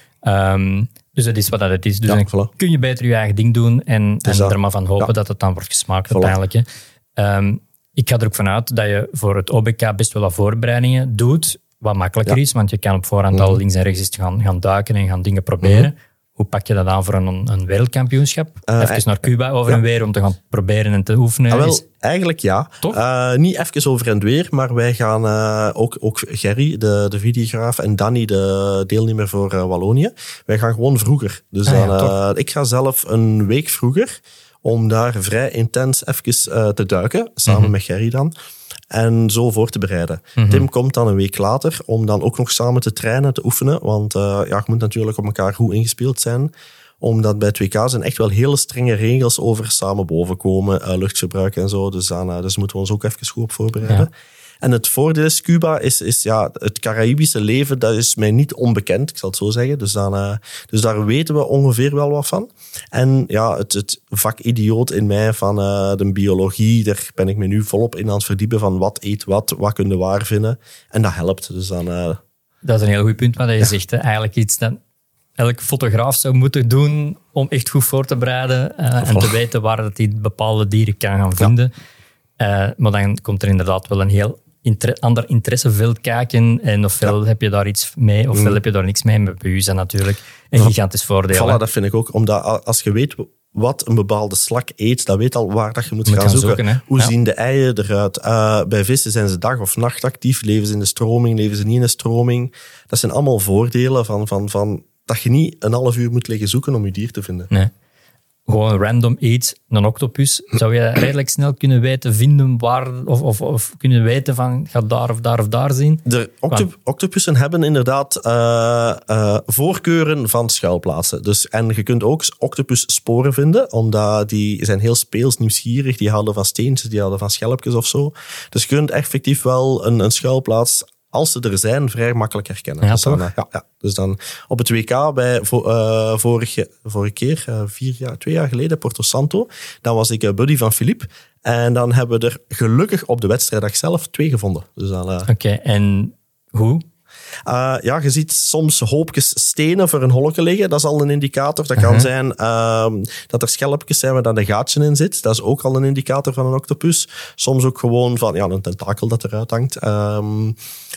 Um, dus het is wat dat het is. Dus ja, dan voilà. kun je beter je eigen ding doen. En, en er maar van hopen ja. dat het dan wordt gesmaakt voilà. uiteindelijk. Um, ik ga er ook vanuit dat je voor het O B K best wel wat voorbereidingen doet. Wat makkelijker ja. is, want je kan op voorhand mm-hmm. al links en rechts gaan, gaan duiken en gaan dingen proberen. Mm-hmm. Hoe pak je dat aan voor een, een wereldkampioenschap? Uh, even naar Cuba over ja. en weer om te gaan proberen en te oefenen. Ah, wel, is... Eigenlijk ja. Toch? Uh, niet even over en weer, maar wij gaan uh, ook, ook Gerry, de, de videograaf, en Danny, de deelnemer voor uh, Wallonië. Wij gaan gewoon vroeger. Dus ah, dan, ja, uh, ik ga zelf een week vroeger om daar vrij intens even uh, te duiken, samen mm-hmm. met Gerry dan. En zo voor te bereiden. Mm-hmm. Tim komt dan een week later om dan ook nog samen te trainen, te oefenen. Want uh, ja, je moet natuurlijk op elkaar goed ingespeeld zijn. Omdat bij het W K zijn echt wel hele strenge regels over samen bovenkomen, uh, luchtgebruik en zo. Dus, dan, uh, dus moeten we ons ook even goed op voorbereiden. Ja. En het voordeel is, Cuba is, is ja, het Caraïbische leven, dat is mij niet onbekend, ik zal het zo zeggen. Dus, dan, uh, dus daar weten we ongeveer wel wat van. En ja, het, het vakidioot in mij van uh, de biologie, daar ben ik me nu volop in aan het verdiepen van wat eet wat, wat kun je waar vinden. En dat helpt. Dus dan, uh, dat is een heel goed punt wat je ja. zegt. Hè. Eigenlijk iets dat elke fotograaf zou moeten doen om echt goed voor te bereiden uh, en te weten waar dat hij bepaalde dieren kan gaan vinden. Ja. Uh, maar dan komt er inderdaad wel een heel Inter- ander interesseveld kijken en ofwel ja. heb je daar iets mee, ofwel mm. heb je daar niks mee. Maar bij u is dat natuurlijk een ja. gigantisch voordeel. Voilà, dat vind ik ook. Omdat als je weet wat een bepaalde slak eet, dan weet al waar dat je moet, moet gaan, gaan zoeken. zoeken Hoe ja. zien de eieren eruit? Uh, bij vissen zijn ze dag of nacht actief. Leven ze in de stroming, leven ze niet in de stroming? Dat zijn allemaal voordelen van, van, van dat je niet een half uur moet liggen zoeken om je dier te vinden. Nee. Gewoon random iets, een octopus, zou je redelijk snel kunnen weten, vinden waar, of, of, of kunnen weten van, gaat daar of daar of daar zien? De octop- octopussen hebben inderdaad uh, uh, voorkeuren van schuilplaatsen. Dus, en je kunt ook octopussporen vinden, omdat die zijn heel speels, nieuwsgierig, die houden van steentjes, die houden van schelpjes of zo. Dus je kunt effectief wel een, een schuilplaats, als ze er zijn, vrij makkelijk herkennen. Ja, dus, dan, toch? ja, ja. dus dan op het W K bij uh, vorige, vorige keer, uh, vier jaar, twee jaar geleden, Porto Santo, dan was ik uh, buddy van Philippe. En dan hebben we er gelukkig op de wedstrijddag zelf twee gevonden. Dus uh, Oké, okay, en hoe? Uh, ja, je ziet soms hoopjes stenen voor een holletje liggen. Dat is al een indicator. Dat kan uh-huh. zijn uh, dat er schelpjes zijn waar dan een gaatje in zit. Dat is ook al een indicator van een octopus. Soms ook gewoon van ja, een tentakel dat eruit hangt. Um,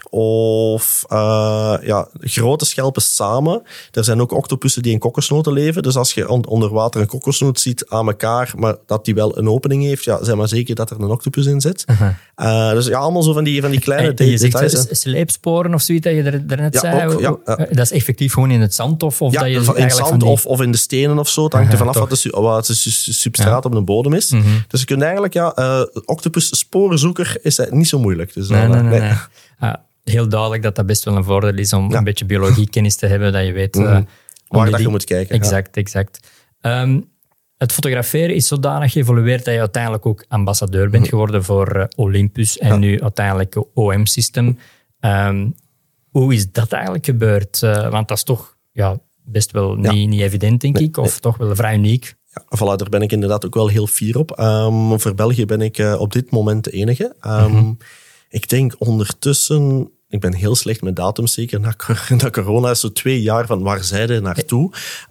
of uh, ja, grote schelpen samen. Er zijn ook octopussen die in kokosnoten leven. Dus als je on- onder water een kokosnoot ziet aan elkaar, maar dat die wel een opening heeft, ja, zeg maar zeker dat er een octopus in zit. Uh-huh. Uh, dus ja, allemaal zo van die, van die kleine en, en je details. Je zegt sleepsporen of zoiets dat je er, daarnet ja, zei. Ook, ja, ja. Dat is effectief gewoon in het zand? Of, of ja, dat je in het zand die... of, of in de stenen of zo. Het hangt er vanaf uh-huh, wat de, wat de substraat ja. op de bodem is. Mm-hmm. Dus je kunt eigenlijk, ja, uh, octopus sporenzoeker is niet zo moeilijk. Dus nee, dan, nee, nee. nee. nee. Ah, heel duidelijk dat dat best wel een voordeel is om ja. een beetje biologiekennis te hebben, dat je weet... Mm. Uh, waar dat die... je moet kijken. Exact, ja. exact. Um, het fotograferen is zodanig geëvolueerd dat je uiteindelijk ook ambassadeur bent geworden voor uh, Olympus en ja. nu uiteindelijk O M-system. Um, hoe is dat eigenlijk gebeurd? Uh, want dat is toch ja, best wel ja. niet, niet evident, denk nee, ik, of nee. toch wel vrij uniek. Ja, voilà, daar ben ik inderdaad ook wel heel fier op. Um, voor België ben ik uh, op dit moment de enige. Um, mm-hmm. Ik denk ondertussen... Ik ben heel slecht met datums, zeker na, na corona. Is zo twee jaar van waar zij er naartoe.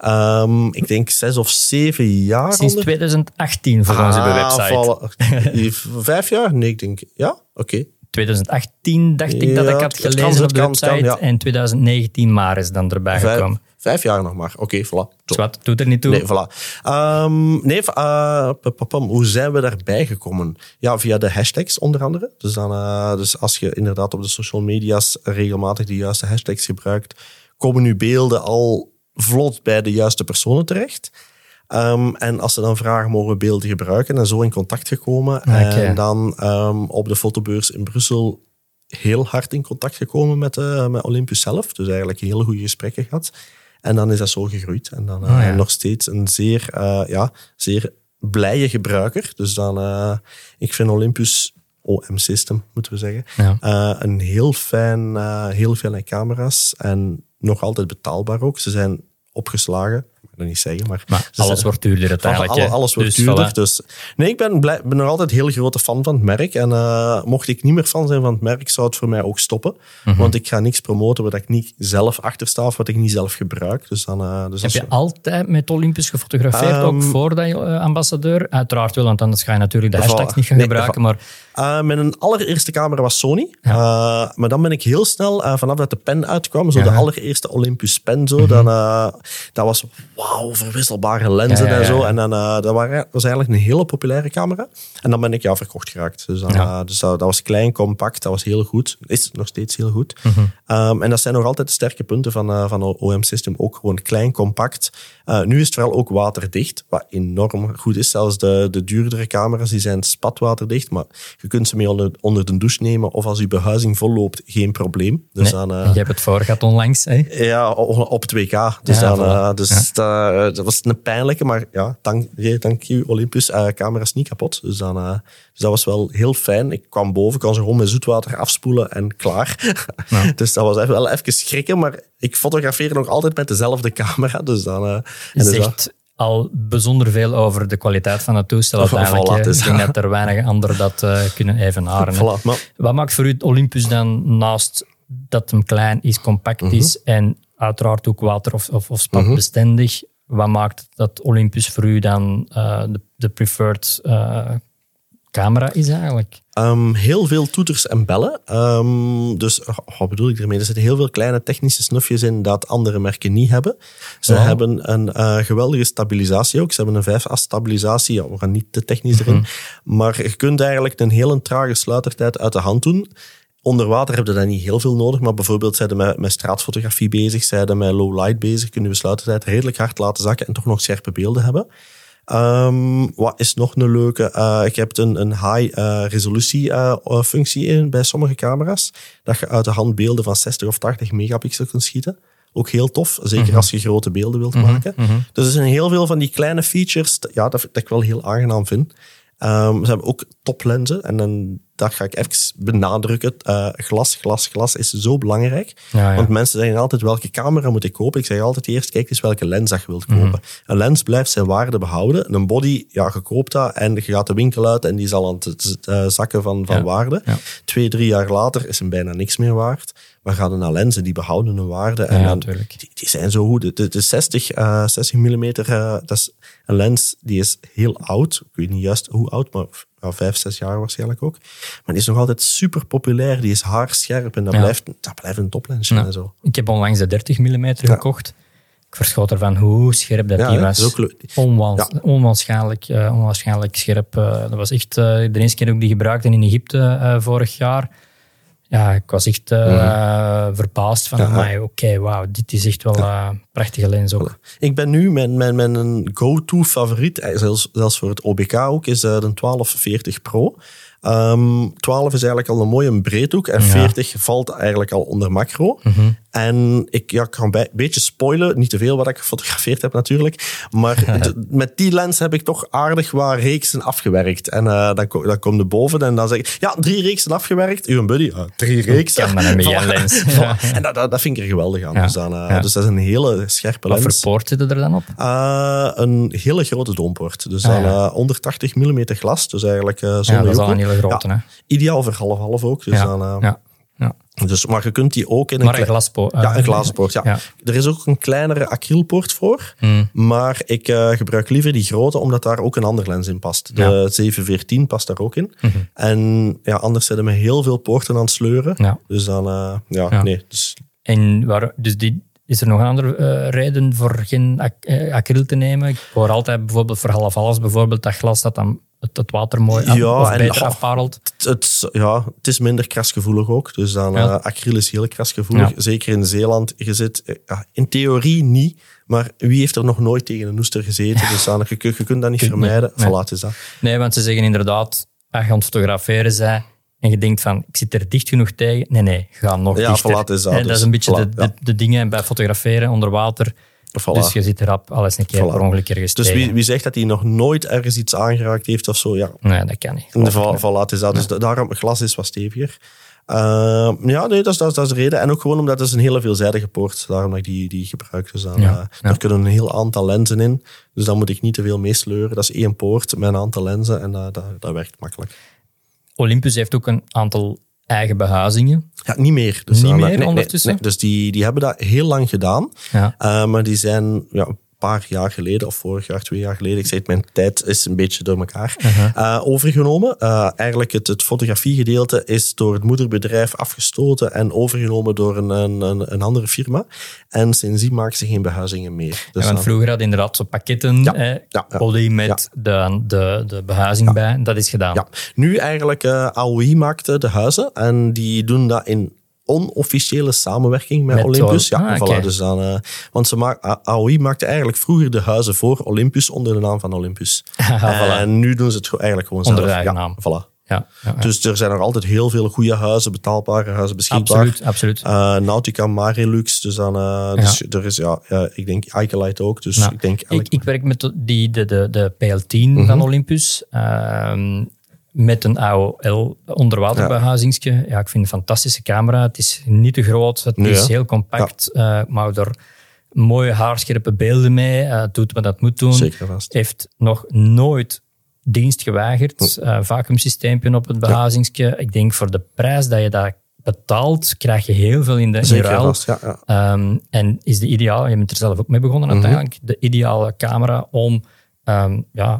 Um, ik denk zes of zeven jaar. Sinds onder... twintig achttien volgens ah, uw website. Voilà. Vijf jaar? Nee, ik denk... Ja, oké. Okay. twintig achttien dacht ik ja, dat ik had gelezen op de website. Kan, ja. En twintig negentien maar is dan erbij Vijf, gekomen. Vijf jaar nog maar. Oké, okay, voilà. Dus wat doet er niet toe? Nee, voilà. Um, nee, uh, hoe zijn we daarbij gekomen? Ja, via de hashtags onder andere. Dus, dan, uh, dus als je inderdaad op de social media's regelmatig de juiste hashtags gebruikt, komen je beelden al vlot bij de juiste personen terecht. Um, en als ze dan vragen, mogen we beelden gebruiken? En zo in contact gekomen. Okay. En dan um, op de fotobeurs in Brussel heel hard in contact gekomen met, uh, met Olympus zelf. Dus eigenlijk hele goede gesprekken gehad. En dan is dat zo gegroeid. En dan uh, oh, ja. nog steeds een zeer, uh, ja, zeer blije gebruiker. Dus dan, uh, ik vind Olympus, O M-system moeten we zeggen, ja. uh, een heel fijn, uh, heel fijne camera's. En nog altijd betaalbaar ook. Ze zijn opgeslagen. Ik kan niet zeggen, maar... maar alles zijn, wordt duurder uiteindelijk. Alles, alles wordt dus, duurder. Voilà. Dus, nee, ik ben, blij, ben nog altijd een heel grote fan van het merk. En uh, mocht ik niet meer fan zijn van het merk, zou het voor mij ook stoppen. Mm-hmm. Want ik ga niks promoten wat ik niet zelf achter sta of wat ik niet zelf gebruik. Dus dan, uh, dus Heb je zo. altijd met Olympus gefotografeerd, um, ook voordat je uh, ambassadeur? Uiteraard wel, want anders ga je natuurlijk de hashtags niet gaan nee, gebruiken. Maar... Uh, mijn allereerste camera was Sony. Ja. Uh, maar dan ben ik heel snel, uh, vanaf dat de pen uitkwam, zo ja. de allereerste Olympus pen, zo, mm-hmm. dan, uh, dat was wauw, verwisselbare lenzen ja, ja, ja. en zo. En dan, uh, dat waren, was eigenlijk een hele populaire camera. En dan ben ik ja, verkocht geraakt. Dus, dan, ja. uh, dus dat, dat was klein, compact, dat was heel goed. Is nog steeds heel goed. Mm-hmm. Um, en dat zijn nog altijd de sterke punten van, uh, van O M-system. Ook gewoon klein, compact. Uh, nu is het vooral ook waterdicht, wat enorm goed is. Zelfs de, de duurdere camera's die zijn spatwaterdicht, maar je kunt ze mee onder, onder de douche nemen of als je behuizing volloopt, geen probleem. Dus nee, dan, uh, je hebt het voor gehad onlangs, hè? Ja, op twee K. Dus, ja, dan, uh, dus ja. uh, dat was een pijnlijke, maar ja, dank, dank je Olympus, uh, camera is niet kapot. Dus, dan, uh, dus dat was wel heel fijn. Ik kwam boven, kon ze gewoon met zoetwater afspoelen en klaar. Ja. Dus dat was even, wel even schrikken, maar ik fotografeer nog altijd met dezelfde camera. Dus dan... Uh, Je zegt al bijzonder veel over de kwaliteit van het toestel uiteindelijk. Voilà, dus ik denk dat er weinig anderen dat uh, kunnen evenaren. Voilà, maar... Wat maakt voor u Olympus dan, naast dat hem klein is, compact mm-hmm. is en uiteraard ook water- of, of, of spatbestendig, mm-hmm. wat maakt dat Olympus voor u dan uh, de, de preferred uh, camera is eigenlijk? Um, heel veel toeters en bellen. Um, dus wat bedoel ik ermee? Er zitten heel veel kleine technische snufjes in dat andere merken niet hebben. Ze wow. hebben een uh, geweldige stabilisatie ook. Ze hebben een vijf-as stabilisatie. Ja, we gaan niet te technisch erin. Mm-hmm. Maar je kunt eigenlijk een hele trage sluitertijd uit de hand doen. Onder water heb je dat niet heel veel nodig, maar bijvoorbeeld zijn we met, met straatfotografie bezig, zijn we met low light bezig, kunnen we sluitertijd redelijk hard laten zakken en toch nog scherpe beelden hebben. Um, wat is nog een leuke? Uh, ik heb een, een high uh, resolutie uh, functie in bij sommige camera's, dat je uit de hand beelden van zestig of tachtig megapixel kunt schieten. Ook heel tof, zeker mm-hmm. als je grote beelden wilt mm-hmm. maken. Mm-hmm. Dus er zijn heel veel van die kleine features ja, dat, dat ik wel heel aangenaam vind. Um, ze hebben ook toplenzen en dan, dat ga ik even benadrukken. Uh, glas, glas, glas is zo belangrijk. Ja, ja. Want mensen zeggen altijd, welke camera moet ik kopen? Ik zeg altijd eerst, kijk eens welke lens dat je wilt kopen. Mm-hmm. Een lens blijft zijn waarde behouden. Een body, ja, je koopt dat en je gaat de winkel uit en die zal aan het uh, zakken van, van ja. waarde. Ja. Twee, drie jaar later is hem bijna niks meer waard. Maar gaan er naar lenzen, die behouden hun waarde. En ja, dan, die, die zijn zo goed. De, de zestig, uh, millimeter, uh, dat is een lens die is heel oud. Ik weet niet juist hoe oud, maar ja, vijf, zes jaar waarschijnlijk ook. Maar die is nog altijd super populair. Die is haarscherp en dat, Ja. blijft, dat blijft een toplensje. Ja. En zo. Ik heb onlangs de dertig millimeter Ja. gekocht. Ik verschoot ervan hoe scherp dat Ja, die hè, was. dat is ook leuk. Onwaans, Ja. onwaarschijnlijk, uh, onwaarschijnlijk scherp. Uh, dat was echt uh, de eerste keer dat ik die gebruikte in Egypte uh, vorig jaar. Ja, ik was echt uh, mm. verbaasd van, Ja. oké, okay, wauw, dit is echt wel uh, een prachtige lens ook. Ik ben nu mijn, mijn, mijn go-to favoriet, zelfs, zelfs voor het O B K ook, is de twaalf veertig Pro. Um, twaalf is eigenlijk al een mooie breedhoek en Ja. veertig valt eigenlijk al onder macro. Mm-hmm. En ik ja, kan een beetje spoilen, niet te veel wat ik gefotografeerd heb natuurlijk, maar d- met die lens heb ik toch aardig wat reeksen afgewerkt. En uh, dan, ko- dan komt er boven en dan zeg ik, ja, drie reeksen afgewerkt. Uw buddy, uh, drie reeksen. Kan maar met één lens. Ja. En dat, dat, dat vind ik er geweldig aan. Ja. Dus, dan, uh, Ja. dus dat is een hele scherpe Wat lens. voor poort zit er dan op? Uh, een hele grote doompoort. Dus Ah, dan ja. uh, honderdtachtig millimeter glas. Dus eigenlijk uh, Ja, zonder dat is al joekel. een hele grote. Ja, Hè? ideaal voor half-half ook. Dus Ja. dan, uh, Ja. Ja. dus, maar je kunt die ook in een, Maar een klei- glaspoort. ja, een glazen poort. Ja. Ja. Er is ook een kleinere acrylpoort voor. Mm. Maar ik uh, gebruik liever die grote, omdat daar ook een ander lens in past. De Ja. zeven veertien past daar ook in. Mm-hmm. En ja, anders zitten we met heel veel poorten aan het sleuren. Ja. Dus dan, uh, ja, Ja. nee. Dus, En waar, dus die, is er nog een andere uh, reden voor geen ac- uh, acryl te nemen? Ik hoor altijd bijvoorbeeld voor half-half bijvoorbeeld dat glas dat dan het, het water mooi af, Ja, of en- beter oh. afparelt. het, het, ja, het is minder krasgevoelig ook. Dus dan, Ja. uh, acryl is heel krasgevoelig. Ja. Zeker in Zeeland. Je zit, uh, ja, in theorie niet, maar wie heeft er nog nooit tegen een oester gezeten? Dus dan, je, je kunt dat niet Kunt vermijden. niet, nee. Voilà, het is dat. Nee, want ze zeggen inderdaad, als je aan het fotograferen bent en je denkt van, ik zit er dicht genoeg tegen. Nee, nee, ga nog Ja, dichter. voilà, het is dat. Hè, dat Dus, is een beetje voilà, de, de, ja. de dingen bij fotograferen onder water. Voilà. Dus je zit erop alles een keer Voilà. per ongeluk ergens Dus tegen. wie, wie zegt dat hij nog nooit ergens iets aangeraakt heeft of zo, ja. Nee, dat kan niet. In de val, voilà, het is dat. Dus da- daarom, glas is wat steviger. Uh, ja, nee, dat is, dat, is, dat is de reden. En ook gewoon omdat het is een hele veelzijdige poort. Daarom dat ik die, die gebruik. Dus dan, Ja, uh, ja. er kunnen een heel aantal lenzen in. Dus dan moet ik niet te veel meesleuren. Dat is één poort met een aantal lenzen. En dat, dat, dat werkt makkelijk. Olympus heeft ook een aantal eigen behuizingen. Ja, niet meer. Dus Niet dan, meer nee, nee, ondertussen? nee. Dus die, die hebben dat heel lang gedaan. Ja. Uh, maar die zijn ja, een paar jaar geleden, of vorig jaar, twee jaar geleden, ik zei het, mijn tijd is een beetje door elkaar, Uh-huh. uh, overgenomen. Uh, eigenlijk het, het fotografiegedeelte is door het moederbedrijf afgestoten en overgenomen door een, een, een, een andere firma. En sindsdien maken ze geen behuizingen meer. Dus Ja, want dan- vroeger had je inderdaad zo pakketten, Ja, eh, ja, ja. olie met de, de, de behuizing bij. Dat is gedaan. Ja, nu eigenlijk uh, A O I maakte de huizen en die doen dat in onofficiële samenwerking met, Met Olympus. Ol- Ja, ah, voilà, oké. dus dan, uh, want ze maak, A O I maakte eigenlijk vroeger de huizen voor Olympus onder de naam van Olympus. Voilà. En nu doen ze het gewoon eigenlijk gewoon Onder zelf. de eigen ja, naam. Voilà. Ja, ja, ja. Dus er zijn nog altijd heel veel goede huizen, betaalbare huizen beschikbaar. absoluut, absoluut. Uh, Nautica, Marilux, dus dan, uh, dus er is, ja, ja, ik denk Icolite ook, dus Nou, ik denk elk- ik, ik werk met de- die, de, de, de P L tien van Olympus. ehm, met een A O L onderwaterbehuizingsje. Ja. ja, ik vind het een fantastische camera. Het is niet te groot, het Nee, is hè? heel compact. Ja. Uh, maar er mooie haarscherpe beelden mee. Uh, het doet wat dat moet doen. Zeker vast. Heeft nog nooit dienst geweigerd. Uh, vacuümsysteempje op het behuizingsje. Ik denk voor de prijs dat je dat betaalt, krijg je heel veel in de in Zeker ruil. vast, ja, ja. Um, en is de ideaal, je bent er zelf ook mee begonnen uiteindelijk, de ideale camera om um, ja,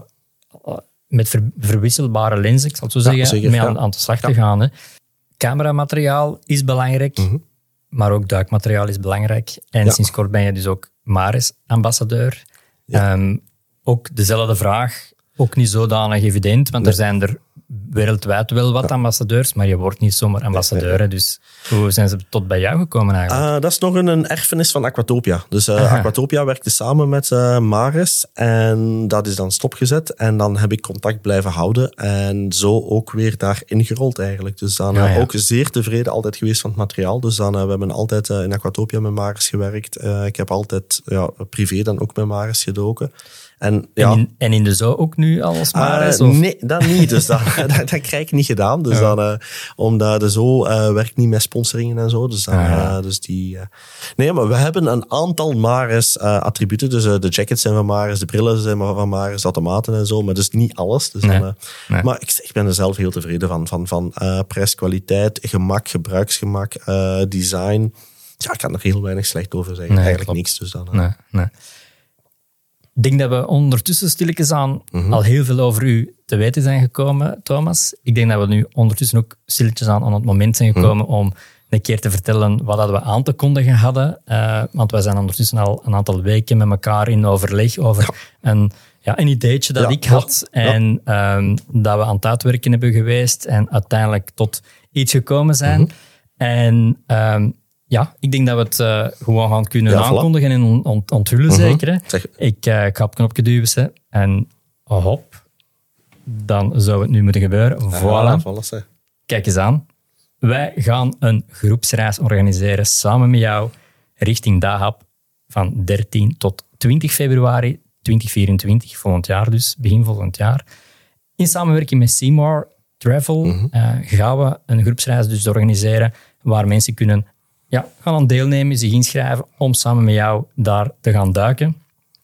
met ver, verwisselbare lenzen, ik zal het zo Ja, zeggen, zeker, mee ja. aan, aan de slag Ja. te gaan. Hè. Cameramateriaal is belangrijk, Mhm. maar ook duikmateriaal is belangrijk. En Ja. sinds kort ben je dus ook Maris-ambassadeur. Ja. Um, ook dezelfde vraag, ook niet zodanig evident, want Nee. er zijn er wereldwijd wel wat ambassadeurs, maar je wordt niet zomaar ambassadeur. nee, hè. Dus hoe zijn ze tot bij jou gekomen eigenlijk? Uh, dat is nog een, een erfenis van Aquatopia. Dus uh, Aha. Aquatopia werkte samen met uh, Maris en dat is dan stopgezet. En dan heb ik contact blijven houden en zo ook weer daar ingerold eigenlijk. Dus dan uh, Ja, ja. ook zeer tevreden altijd geweest van het materiaal. Dus dan, uh, we hebben altijd uh, in Aquatopia met Maris gewerkt. Uh, ik heb altijd ja, privé dan ook met Maris gedoken. En, ja, En, in, en in de zoo ook nu als Uh, Maris? of? nee, dat niet. Dus dat, dat, dat krijg ik niet gedaan. Dus Ja. dan, uh, omdat de zo uh, werkt niet met sponsoringen en zo. Dus, dan, Ah, ja. uh, dus die... Uh, nee, maar we hebben een aantal Maris uh, attributen. Dus uh, de jackets zijn van Maris, de brillen zijn van Maris, de automaten en zo. Maar dus niet alles. Dus Nee. dan, uh, Nee. Maar ik, ik ben er zelf heel tevreden van. Van, van uh, prijs, kwaliteit, gemak, gebruiksgemak, uh, design. Ja, ik kan er heel weinig slecht over zeggen. Nee, Eigenlijk klopt. niks. Dus dan, uh, Nee, nee. Ik denk dat we ondertussen stilletjes aan mm-hmm. al heel veel over u te weten zijn gekomen, Thomas. Ik denk dat we nu ondertussen ook stilletjes aan, aan het moment zijn gekomen mm-hmm. om een keer te vertellen wat dat we aan te kondigen hadden. Uh, want wij zijn ondertussen al een aantal weken met elkaar in overleg over ja. een, ja, een ideetje dat ja, ik had. Ja. En um, dat we aan het uitwerken hebben geweest en uiteindelijk tot iets gekomen zijn. Mm-hmm. En um, ja, ik denk dat we het uh, gewoon gaan kunnen ja, aankondigen en ont- ont- onthullen mm-hmm. zeker. Hè. Zeg. Ik, uh, ik ga op het knopje duwen hè. En oh, hop, dan zou het nu moeten gebeuren. Ja, voilà. voilà Kijk eens aan. Wij gaan een groepsreis organiseren samen met jou richting Dahab van dertien tot twintig februari tweeduizend vierentwintig, volgend jaar dus, begin volgend jaar. In samenwerking met Seymour Travel mm-hmm. uh, gaan we een groepsreis dus organiseren waar mensen kunnen ja, gaan aan deelnemen, zich inschrijven om samen met jou daar te gaan duiken.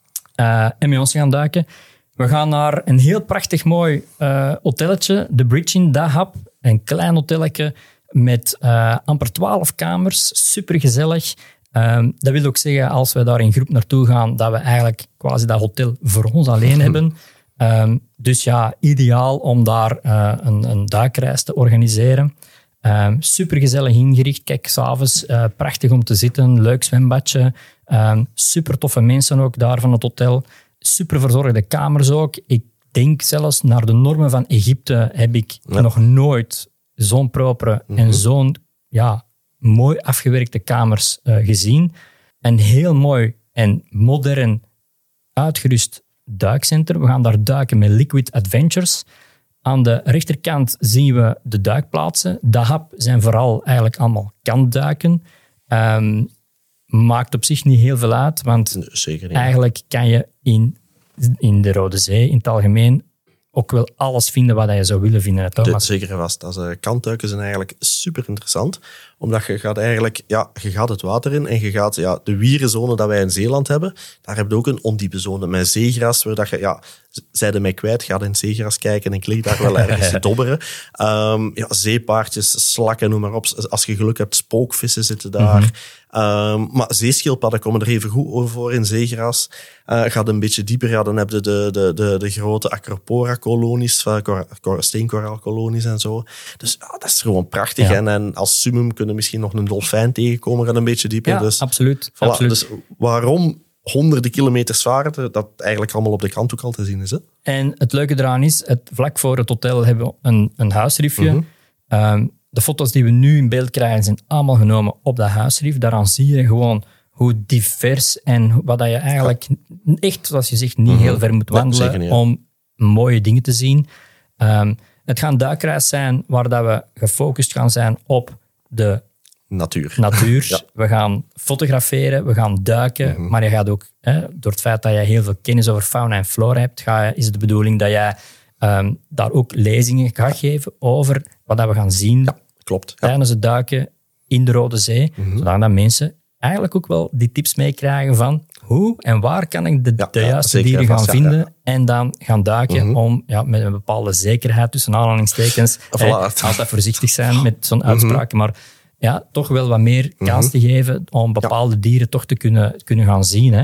Uh, en met ons te gaan duiken. We gaan naar een heel prachtig mooi uh, hotelletje, The Bridge in Dahab. Een klein hotelletje met uh, amper twaalf kamers, supergezellig. Um, dat wil ook zeggen, als we daar in groep naartoe gaan, dat we eigenlijk quasi dat hotel voor ons alleen hebben. Um, dus ja, ideaal om daar uh, een, een duikreis te organiseren. Um, supergezellig ingericht. Kijk, s'avonds uh, prachtig om te zitten, leuk zwembadje. Um, super toffe mensen ook daar van het hotel. Super verzorgde kamers ook. Ik denk zelfs naar de normen van Egypte heb ik ja. nog nooit zo'n propere mm-hmm. en zo'n ja, mooi afgewerkte kamers uh, gezien. Een heel mooi en modern uitgerust duikcentrum. We gaan daar duiken met Liquid Adventures. Aan de rechterkant zien we de duikplaatsen. Dahab zijn vooral eigenlijk allemaal kantduiken. Um, maakt op zich niet heel veel uit, want nee, zeker niet. Eigenlijk kan je in, in de Rode Zee in het algemeen ook wel alles vinden wat je zou willen vinden. Thomas. Zeker en vast. Als uh, kantduiken zijn eigenlijk super interessant, omdat je gaat eigenlijk, ja, je gaat het water in en je gaat, ja, de wierenzone dat wij in Zeeland hebben, daar heb je ook een ondiepe zone met zeegras, waar dat je, ja, zijde mij kwijt, ga in het zeegras kijken en ik lig daar wel ergens te dobberen. Um, ja, zeepaardjes, slakken, noem maar op. Als je geluk hebt, spookvissen zitten daar. Mm-hmm. Um, maar zeeschildpadden komen er even goed over voor in zeegras. Uh, gaat een beetje dieper, ja, dan heb je de, de, de, de grote Acropora-kolonies, steenkoraalkolonies en zo. Dus ja, dat is gewoon prachtig. Ja. En, en als summum kunnen misschien nog een dolfijn tegenkomen, gaat een beetje dieper. Ja, dus, absoluut. Voilà, absoluut. Dus waarom honderden kilometers varen, dat eigenlijk allemaal op de krant ook al te zien is. Hè? En het leuke eraan is, het, vlak voor het hotel hebben we een, een huisrifje. Mm-hmm. Um, de foto's die we nu in beeld krijgen zijn allemaal genomen op dat huisrif. Daaraan zie je gewoon hoe divers en wat dat je eigenlijk ja. echt, zoals je zegt, niet mm-hmm. heel ver moet wandelen nee, niet, ja. om mooie dingen te zien. Um, het gaat een duikreis zijn waar dat we gefocust gaan zijn op de natuur. natuur. Ja. We gaan fotograferen, we gaan duiken, mm-hmm. maar je gaat ook, hè, door het feit dat je heel veel kennis over fauna en flora hebt, ga je, is het de bedoeling dat jij um, daar ook lezingen gaat geven over wat dat we gaan zien ja, klopt, ja. tijdens het duiken in de Rode Zee, mm-hmm. zodat mensen eigenlijk ook wel die tips meekrijgen van hoe en waar kan ik de, ja, de juiste ja, dieren gaan vast, vinden ja, ja. en dan gaan duiken mm-hmm. om ja, met een bepaalde zekerheid, tussen aanhalingstekens, voilà. eh, altijd voorzichtig zijn met zo'n mm-hmm. uitspraken, maar ja, toch wel wat meer kans mm-hmm. te geven om bepaalde ja. dieren toch te kunnen, kunnen gaan zien. Hè.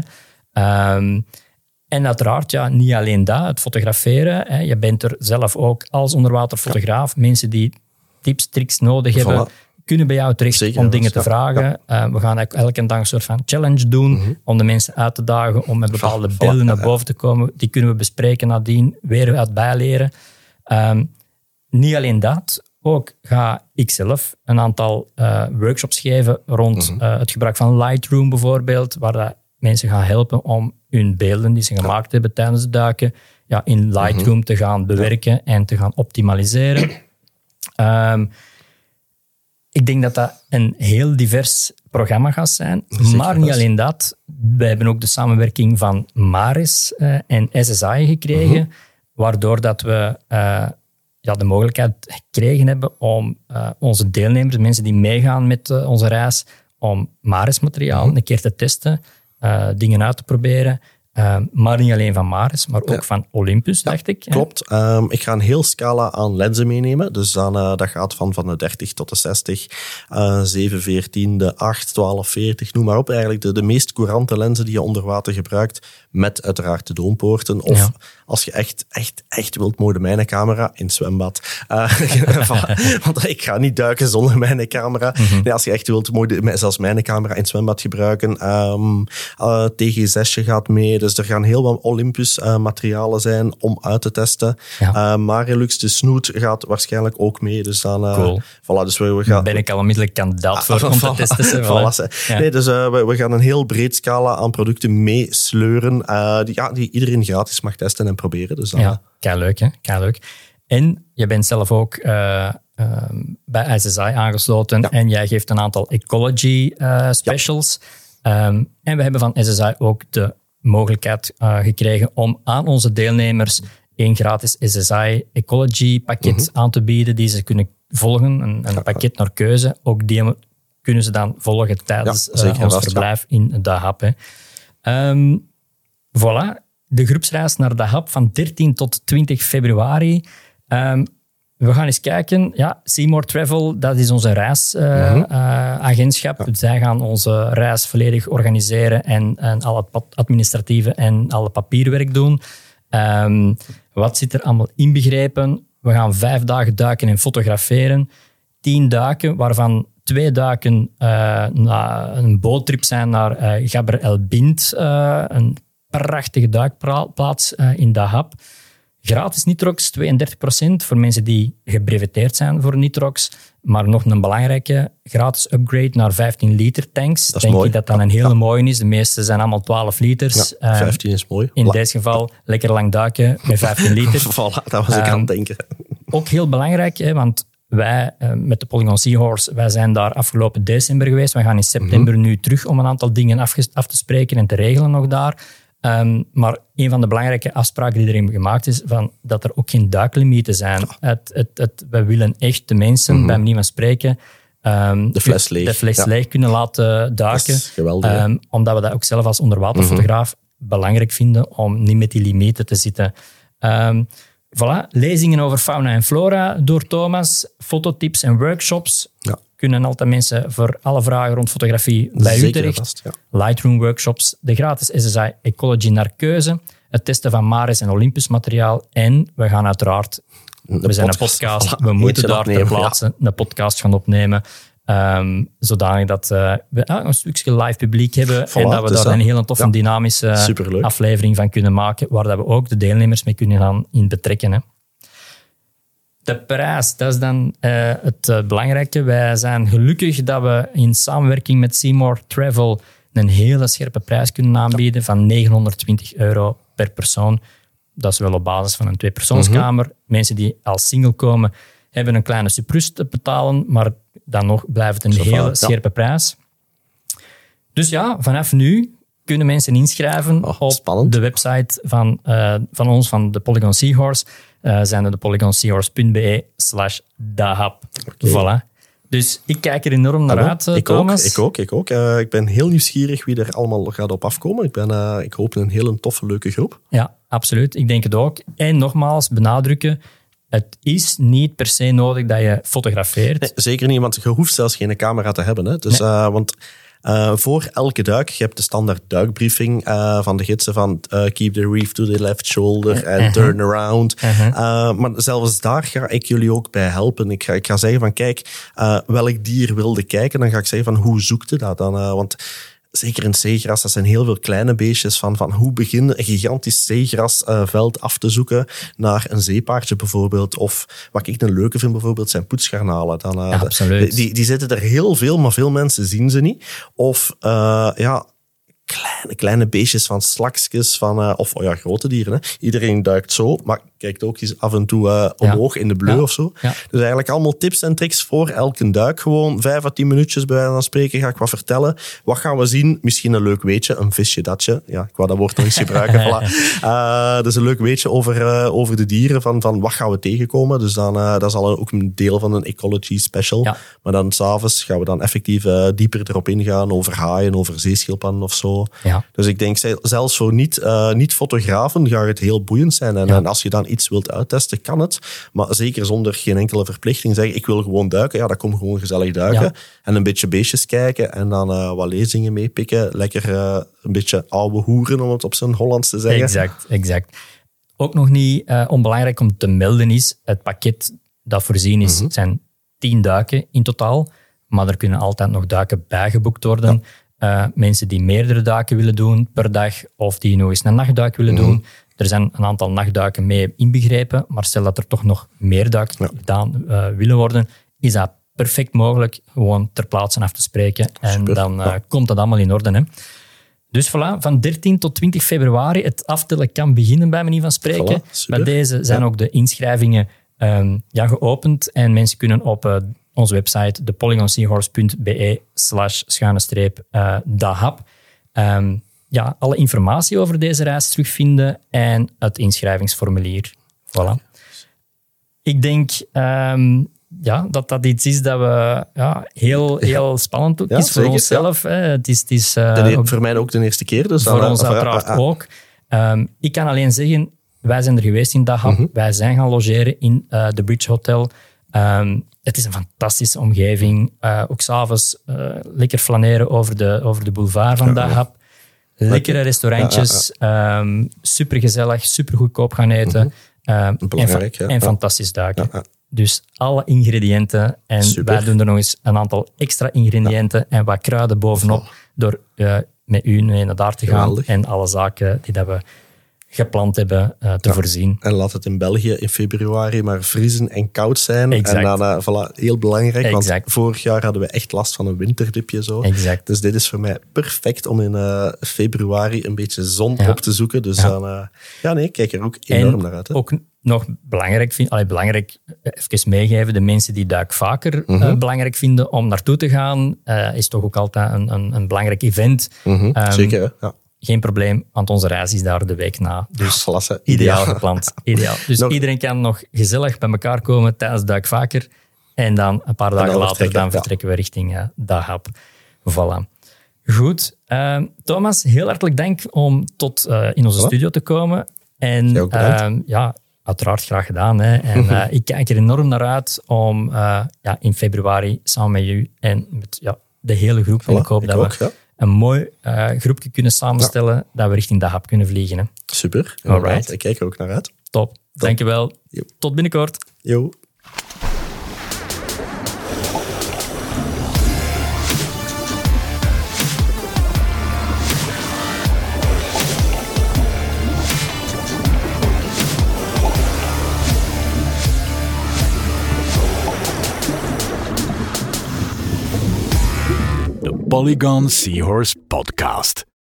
Um, en uiteraard, ja, niet alleen dat, het fotograferen. Hè. Je bent er zelf ook als onderwaterfotograaf. Ja. Mensen die tips, tricks nodig voilà. hebben, kunnen bij jou terecht Zeker, om dingen te ja. vragen. Ja. Uh, we gaan elke dag een soort van challenge doen mm-hmm. om de mensen uit te dagen, om met bepaalde voilà. beelden naar boven te komen. Die kunnen we bespreken nadien, weer uit bijleren. Um, niet alleen dat, ook ga ik zelf een aantal uh, workshops geven rond mm-hmm. uh, het gebruik van Lightroom bijvoorbeeld, waar dat mensen gaan helpen om hun beelden die ze gemaakt ja. hebben tijdens het duiken ja, in Lightroom mm-hmm. te gaan bewerken ja. en te gaan optimaliseren. Um, ik denk dat dat een heel divers programma gaat zijn. Zeker maar niet alleen dat. We hebben ook de samenwerking van Maris uh, en S S I gekregen, mm-hmm. waardoor dat we uh, ja, de mogelijkheid gekregen hebben om uh, onze deelnemers, mensen die meegaan met uh, onze reis, om Maris-materiaal mm-hmm. een keer te testen, uh, dingen uit te proberen. Uh, maar niet alleen van Maris, maar ook ja. van Olympus, dacht ja, ik. Klopt. Um, ik ga een heel scala aan lenzen meenemen. Dus dan, uh, dat gaat van, van de dertig tot de zestig, uh, zeven, veertien, de acht, twaalf, veertig, noem maar op. Eigenlijk de, de meest courante lenzen die je onder water gebruikt, met uiteraard de doompoorten. Of ja. als je echt, echt, echt wilt, mode mijn camera in zwembad. Uh, want ik ga niet duiken zonder mijn camera. Mm-hmm. Nee, als je echt wilt, mode, zelfs mijn camera in zwembad gebruiken. Um, uh, T G zes gaat mee. Dus er gaan heel wat Olympus uh, materialen zijn om uit te testen. Ja. Uh, Marilux, de snoet, gaat waarschijnlijk ook mee. Dus dan, uh, cool. Voilà, dus we, we gaan... Ben ik al onmiddellijk kandidaat voor ah, om voilà, te testen. Voilà. Ja. Nee, dus uh, we, we gaan een heel breed scala aan producten meesleuren. Uh, die, ja, die iedereen gratis mag testen en proberen. Dus dan, ja, kei leuk, hè? Kei leuk. En je bent zelf ook uh, uh, bij S S I aangesloten. Ja. En jij geeft een aantal ecology uh, specials. Ja. Um, en we hebben van S S I ook de mogelijkheid uh, gekregen om aan onze deelnemers één gratis S S I Ecology pakket mm-hmm. aan te bieden die ze kunnen volgen. Een, een pakket naar keuze. Ook die kunnen ze dan volgen tijdens ja, uh, ons vast, verblijf ja. in De Hap. Hè. Um, voilà, de groepsreis naar De Hap van dertien tot twintig februari. Um, we gaan eens kijken. Ja, Seymour Travel, dat is onze reisagentschap. Uh, mm-hmm. ja. Zij gaan onze reis volledig organiseren en, en al het administratieve en alle papierwerk doen. Um, wat zit er allemaal inbegrepen? We gaan vijf dagen duiken en fotograferen. Tien duiken, waarvan twee duiken uh, na een boottrip zijn naar uh, Gabr El Bint. Uh, een prachtige duikplaats uh, in De Hap. Gratis Nitrox, tweeëndertig procent voor mensen die gebreveteerd zijn voor Nitrox. Maar nog een belangrijke, gratis upgrade naar vijftien liter tanks. Dat is Denk mooi. Ik dat dat een hele ja. mooie is. De meeste zijn allemaal twaalf liters. Ja, vijftien is mooi. In La- deze geval lekker lang duiken met vijftien liter. Voilà, dat was ik um, aan het denken. Ook heel belangrijk, hè, want wij uh, met de Polygon Seahorse, wij zijn daar afgelopen december geweest. We gaan in september mm-hmm. nu terug om een aantal dingen af, af te spreken en te regelen nog daar. Um, maar een van de belangrijke afspraken die erin gemaakt is, van dat er ook geen duiklimieten zijn. Ja. Het, het, het, wij willen echt de mensen, mm-hmm. bij manier van spreken, um, de fles leeg, de fles ja. leeg kunnen laten duiken. Dat is geweldig. Um, omdat we dat ook zelf als onderwaterfotograaf mm-hmm. belangrijk vinden om niet met die limieten te zitten. Um, voilà, lezingen over fauna en flora door Thomas, fototips en workshops. Ja. Kunnen altijd mensen voor alle vragen rond fotografie bij Zeker u terecht. Vast, ja. Lightroom workshops, de gratis S S I Ecology naar keuze, het testen van Maris en Olympus materiaal en we gaan uiteraard, de we zijn podcast, een podcast, we moeten daar ter plaatse ja. een podcast gaan opnemen, um, zodanig dat uh, we uh, een stukje live publiek hebben voilà, en dat we daar dat. een heel toffe, ja. dynamische Superleuk. aflevering van kunnen maken, waar dat we ook de deelnemers mee kunnen gaan in betrekken. Hè. De prijs, dat is dan uh, het uh, belangrijke. Wij zijn gelukkig dat we in samenwerking met Seymour Travel een hele scherpe prijs kunnen aanbieden van negenhonderdtwintig euro per persoon. Dat is wel op basis van een tweepersoonskamer. Mm-hmm. Mensen die als single komen, hebben een kleine surplus te betalen, maar dan nog blijft het een Zo hele vaak, scherpe ja. prijs. Dus ja, vanaf nu kunnen mensen inschrijven oh, op spannend. de website van, uh, van ons, van de Polygon Seahorse. Uh, zijn er de polygonseahorse.be slash dahap. Okay. Voilà. Dus ik kijk er enorm naar ah, uit, uh, ik Thomas. Ook, ik ook, ik ook. Uh, ik ben heel nieuwsgierig wie er allemaal gaat op afkomen. Ik, ben, uh, ik hoop een hele toffe, leuke groep. Ja, absoluut. Ik denk het ook. En nogmaals, benadrukken, het is niet per se nodig dat je fotografeert. Nee, zeker niet, want je hoeft zelfs geen camera te hebben. Hè. Dus, nee. uh, want... Uh, voor elke duik, je hebt de standaard duikbriefing uh, van de gidsen van uh, keep the reef to the left shoulder en uh-huh. turn around. Uh-huh. Uh, maar zelfs daar ga ik jullie ook bij helpen. Ik ga, ik ga zeggen van kijk, uh, welk dier wilde kijken, dan ga ik zeggen van hoe zoekt je dat dan? Uh, want zeker in zeegras, dat zijn heel veel kleine beestjes van, van hoe begin een gigantisch zeegrasveld uh, af te zoeken naar een zeepaardje bijvoorbeeld. Of wat ik een leuke vind bijvoorbeeld, zijn poetsgarnalen. Dan, uh, ja, absoluut. Die, die zitten er heel veel, maar veel mensen zien ze niet. Of uh, ja... Kleine, kleine beestjes van slaksjes, van, uh, of oh ja, grote dieren. Hè. Iedereen duikt zo, maar kijkt ook eens af en toe uh, omhoog ja. in de bleu ja. of zo. Ja. Dus eigenlijk allemaal tips en tricks voor elke duik. Gewoon vijf à tien minuutjes bij wijze van spreken ga ik wat vertellen. Wat gaan we zien? Misschien een leuk weetje, een visje, datje. Ja, ik wou dat woord nog eens gebruiken. Voilà. Uh, dus een leuk weetje over, uh, over de dieren, van, van wat gaan we tegenkomen. Dus dan, uh, dat is al ook een deel van een ecology special. Ja. Maar dan s'avonds gaan we dan effectief uh, dieper erop ingaan over haaien, over zeeschildpadden of zo. zo. Ja. Dus ik denk, zelfs voor niet, uh, niet-fotografen gaat het heel boeiend zijn. En, Ja. en als je dan iets wilt uittesten, kan het. Maar zeker zonder geen enkele verplichting zeggen, ik wil gewoon duiken. Ja, dan kom gewoon gezellig duiken. Ja. En een beetje beestjes kijken en dan uh, wat lezingen meepikken. Lekker uh, een beetje ouwe hoeren, om het op zijn Hollands te zeggen. Exact, exact. Ook nog niet uh, onbelangrijk om te melden is, het pakket dat voorzien is, mm-hmm. zijn tien duiken in totaal. Maar er kunnen altijd nog duiken bijgeboekt worden. Ja. Uh, mensen die meerdere duiken willen doen per dag, of die nog eens een nachtduik willen mm-hmm. doen. Er zijn een aantal nachtduiken mee inbegrepen, maar stel dat er toch nog meer duiken ja. gedaan uh, willen worden, is dat perfect mogelijk gewoon ter plaatse af te spreken. En Super. dan uh, ja. komt dat allemaal in orde. Hè. Dus voilà, van dertien tot twintig februari, het aftellen kan beginnen bij manier van spreken. Voilà, bij deze zijn ja. ook de inschrijvingen um, ja, geopend en mensen kunnen op uh, onze website, de polygonseahorse punt be slash schuine streep uh, dahap, um, ja, alle informatie over deze reis terugvinden en het inschrijvingsformulier. Voilà. Ik denk um, ja, dat dat iets is dat we ja, heel, heel spannend ja, is voor zeker, onszelf. Ja. Het is, het is, uh, de, ook, voor mij ook de eerste keer. Dus voor dan, ons uh, uiteraard uh, uh, uh. ook. Um, ik kan alleen zeggen, wij zijn er geweest in Dahap. Mm-hmm. Wij zijn gaan logeren in uh, de Bridge Hotel. Um, het is een fantastische omgeving. Uh, ook s'avonds uh, lekker flaneren over de, over de boulevard van ja, Dahap. Ja. Lekkere restaurantjes. Ja, ja, ja. Um, super gezellig, super goedkoop gaan eten. Mm-hmm. Um, Belangrijk, en, ja. en fantastisch duiken. Ja, ja. Dus alle ingrediënten. En Super. wij doen er nog eens een aantal extra ingrediënten ja. en wat kruiden bovenop oh. door uh, met u mee naar daar te gaan Geweldig. En alle zaken die dat we gepland hebben uh, te ja. voorzien. En laat het in België in februari maar vriezen en koud zijn. Exact. En dan, uh, voilà, heel belangrijk, exact. want vorig jaar hadden we echt last van een winterdipje. Zo. Exact. Dus dit is voor mij perfect om in uh, februari een beetje zon ja. op te zoeken. Dus ja. dan, uh, ja, nee, ik kijk er ook enorm en naar uit. Hè. Ook nog belangrijk, vind, allee, belangrijk even meegeven, de mensen die duik vaker mm-hmm. uh, belangrijk vinden om naartoe te gaan, uh, is toch ook altijd een, een, een belangrijk event. Mm-hmm. Um, Zeker, hè? Ja. Geen probleem, want onze reis is daar de week na. Dus Klasse, ideaal gepland. Ideaal. Dus nog, iedereen kan nog gezellig bij elkaar komen tijdens Duik Vaker. En dan een paar dagen dan later vertrekken, dan vertrekken ja. we richting uh, Dahap. Voilà. Goed. Uh, Thomas, heel hartelijk dank om tot uh, in onze voilà. studio te komen. En uh, ja, uiteraard graag gedaan. Hè. En uh, ik kijk er enorm naar uit om uh, ja, in februari samen met u en met ja, de hele groep. Voilà, en ik hoop ik dat ook, we ja. een mooi uh, groepje kunnen samenstellen ja. dat we richting Dahap kunnen vliegen. Hè. Super. Alright. Ik kijk er ook naar uit. Top. Top. Dankjewel. Jo. Tot binnenkort. Jo. Polygon Seahorse Podcast.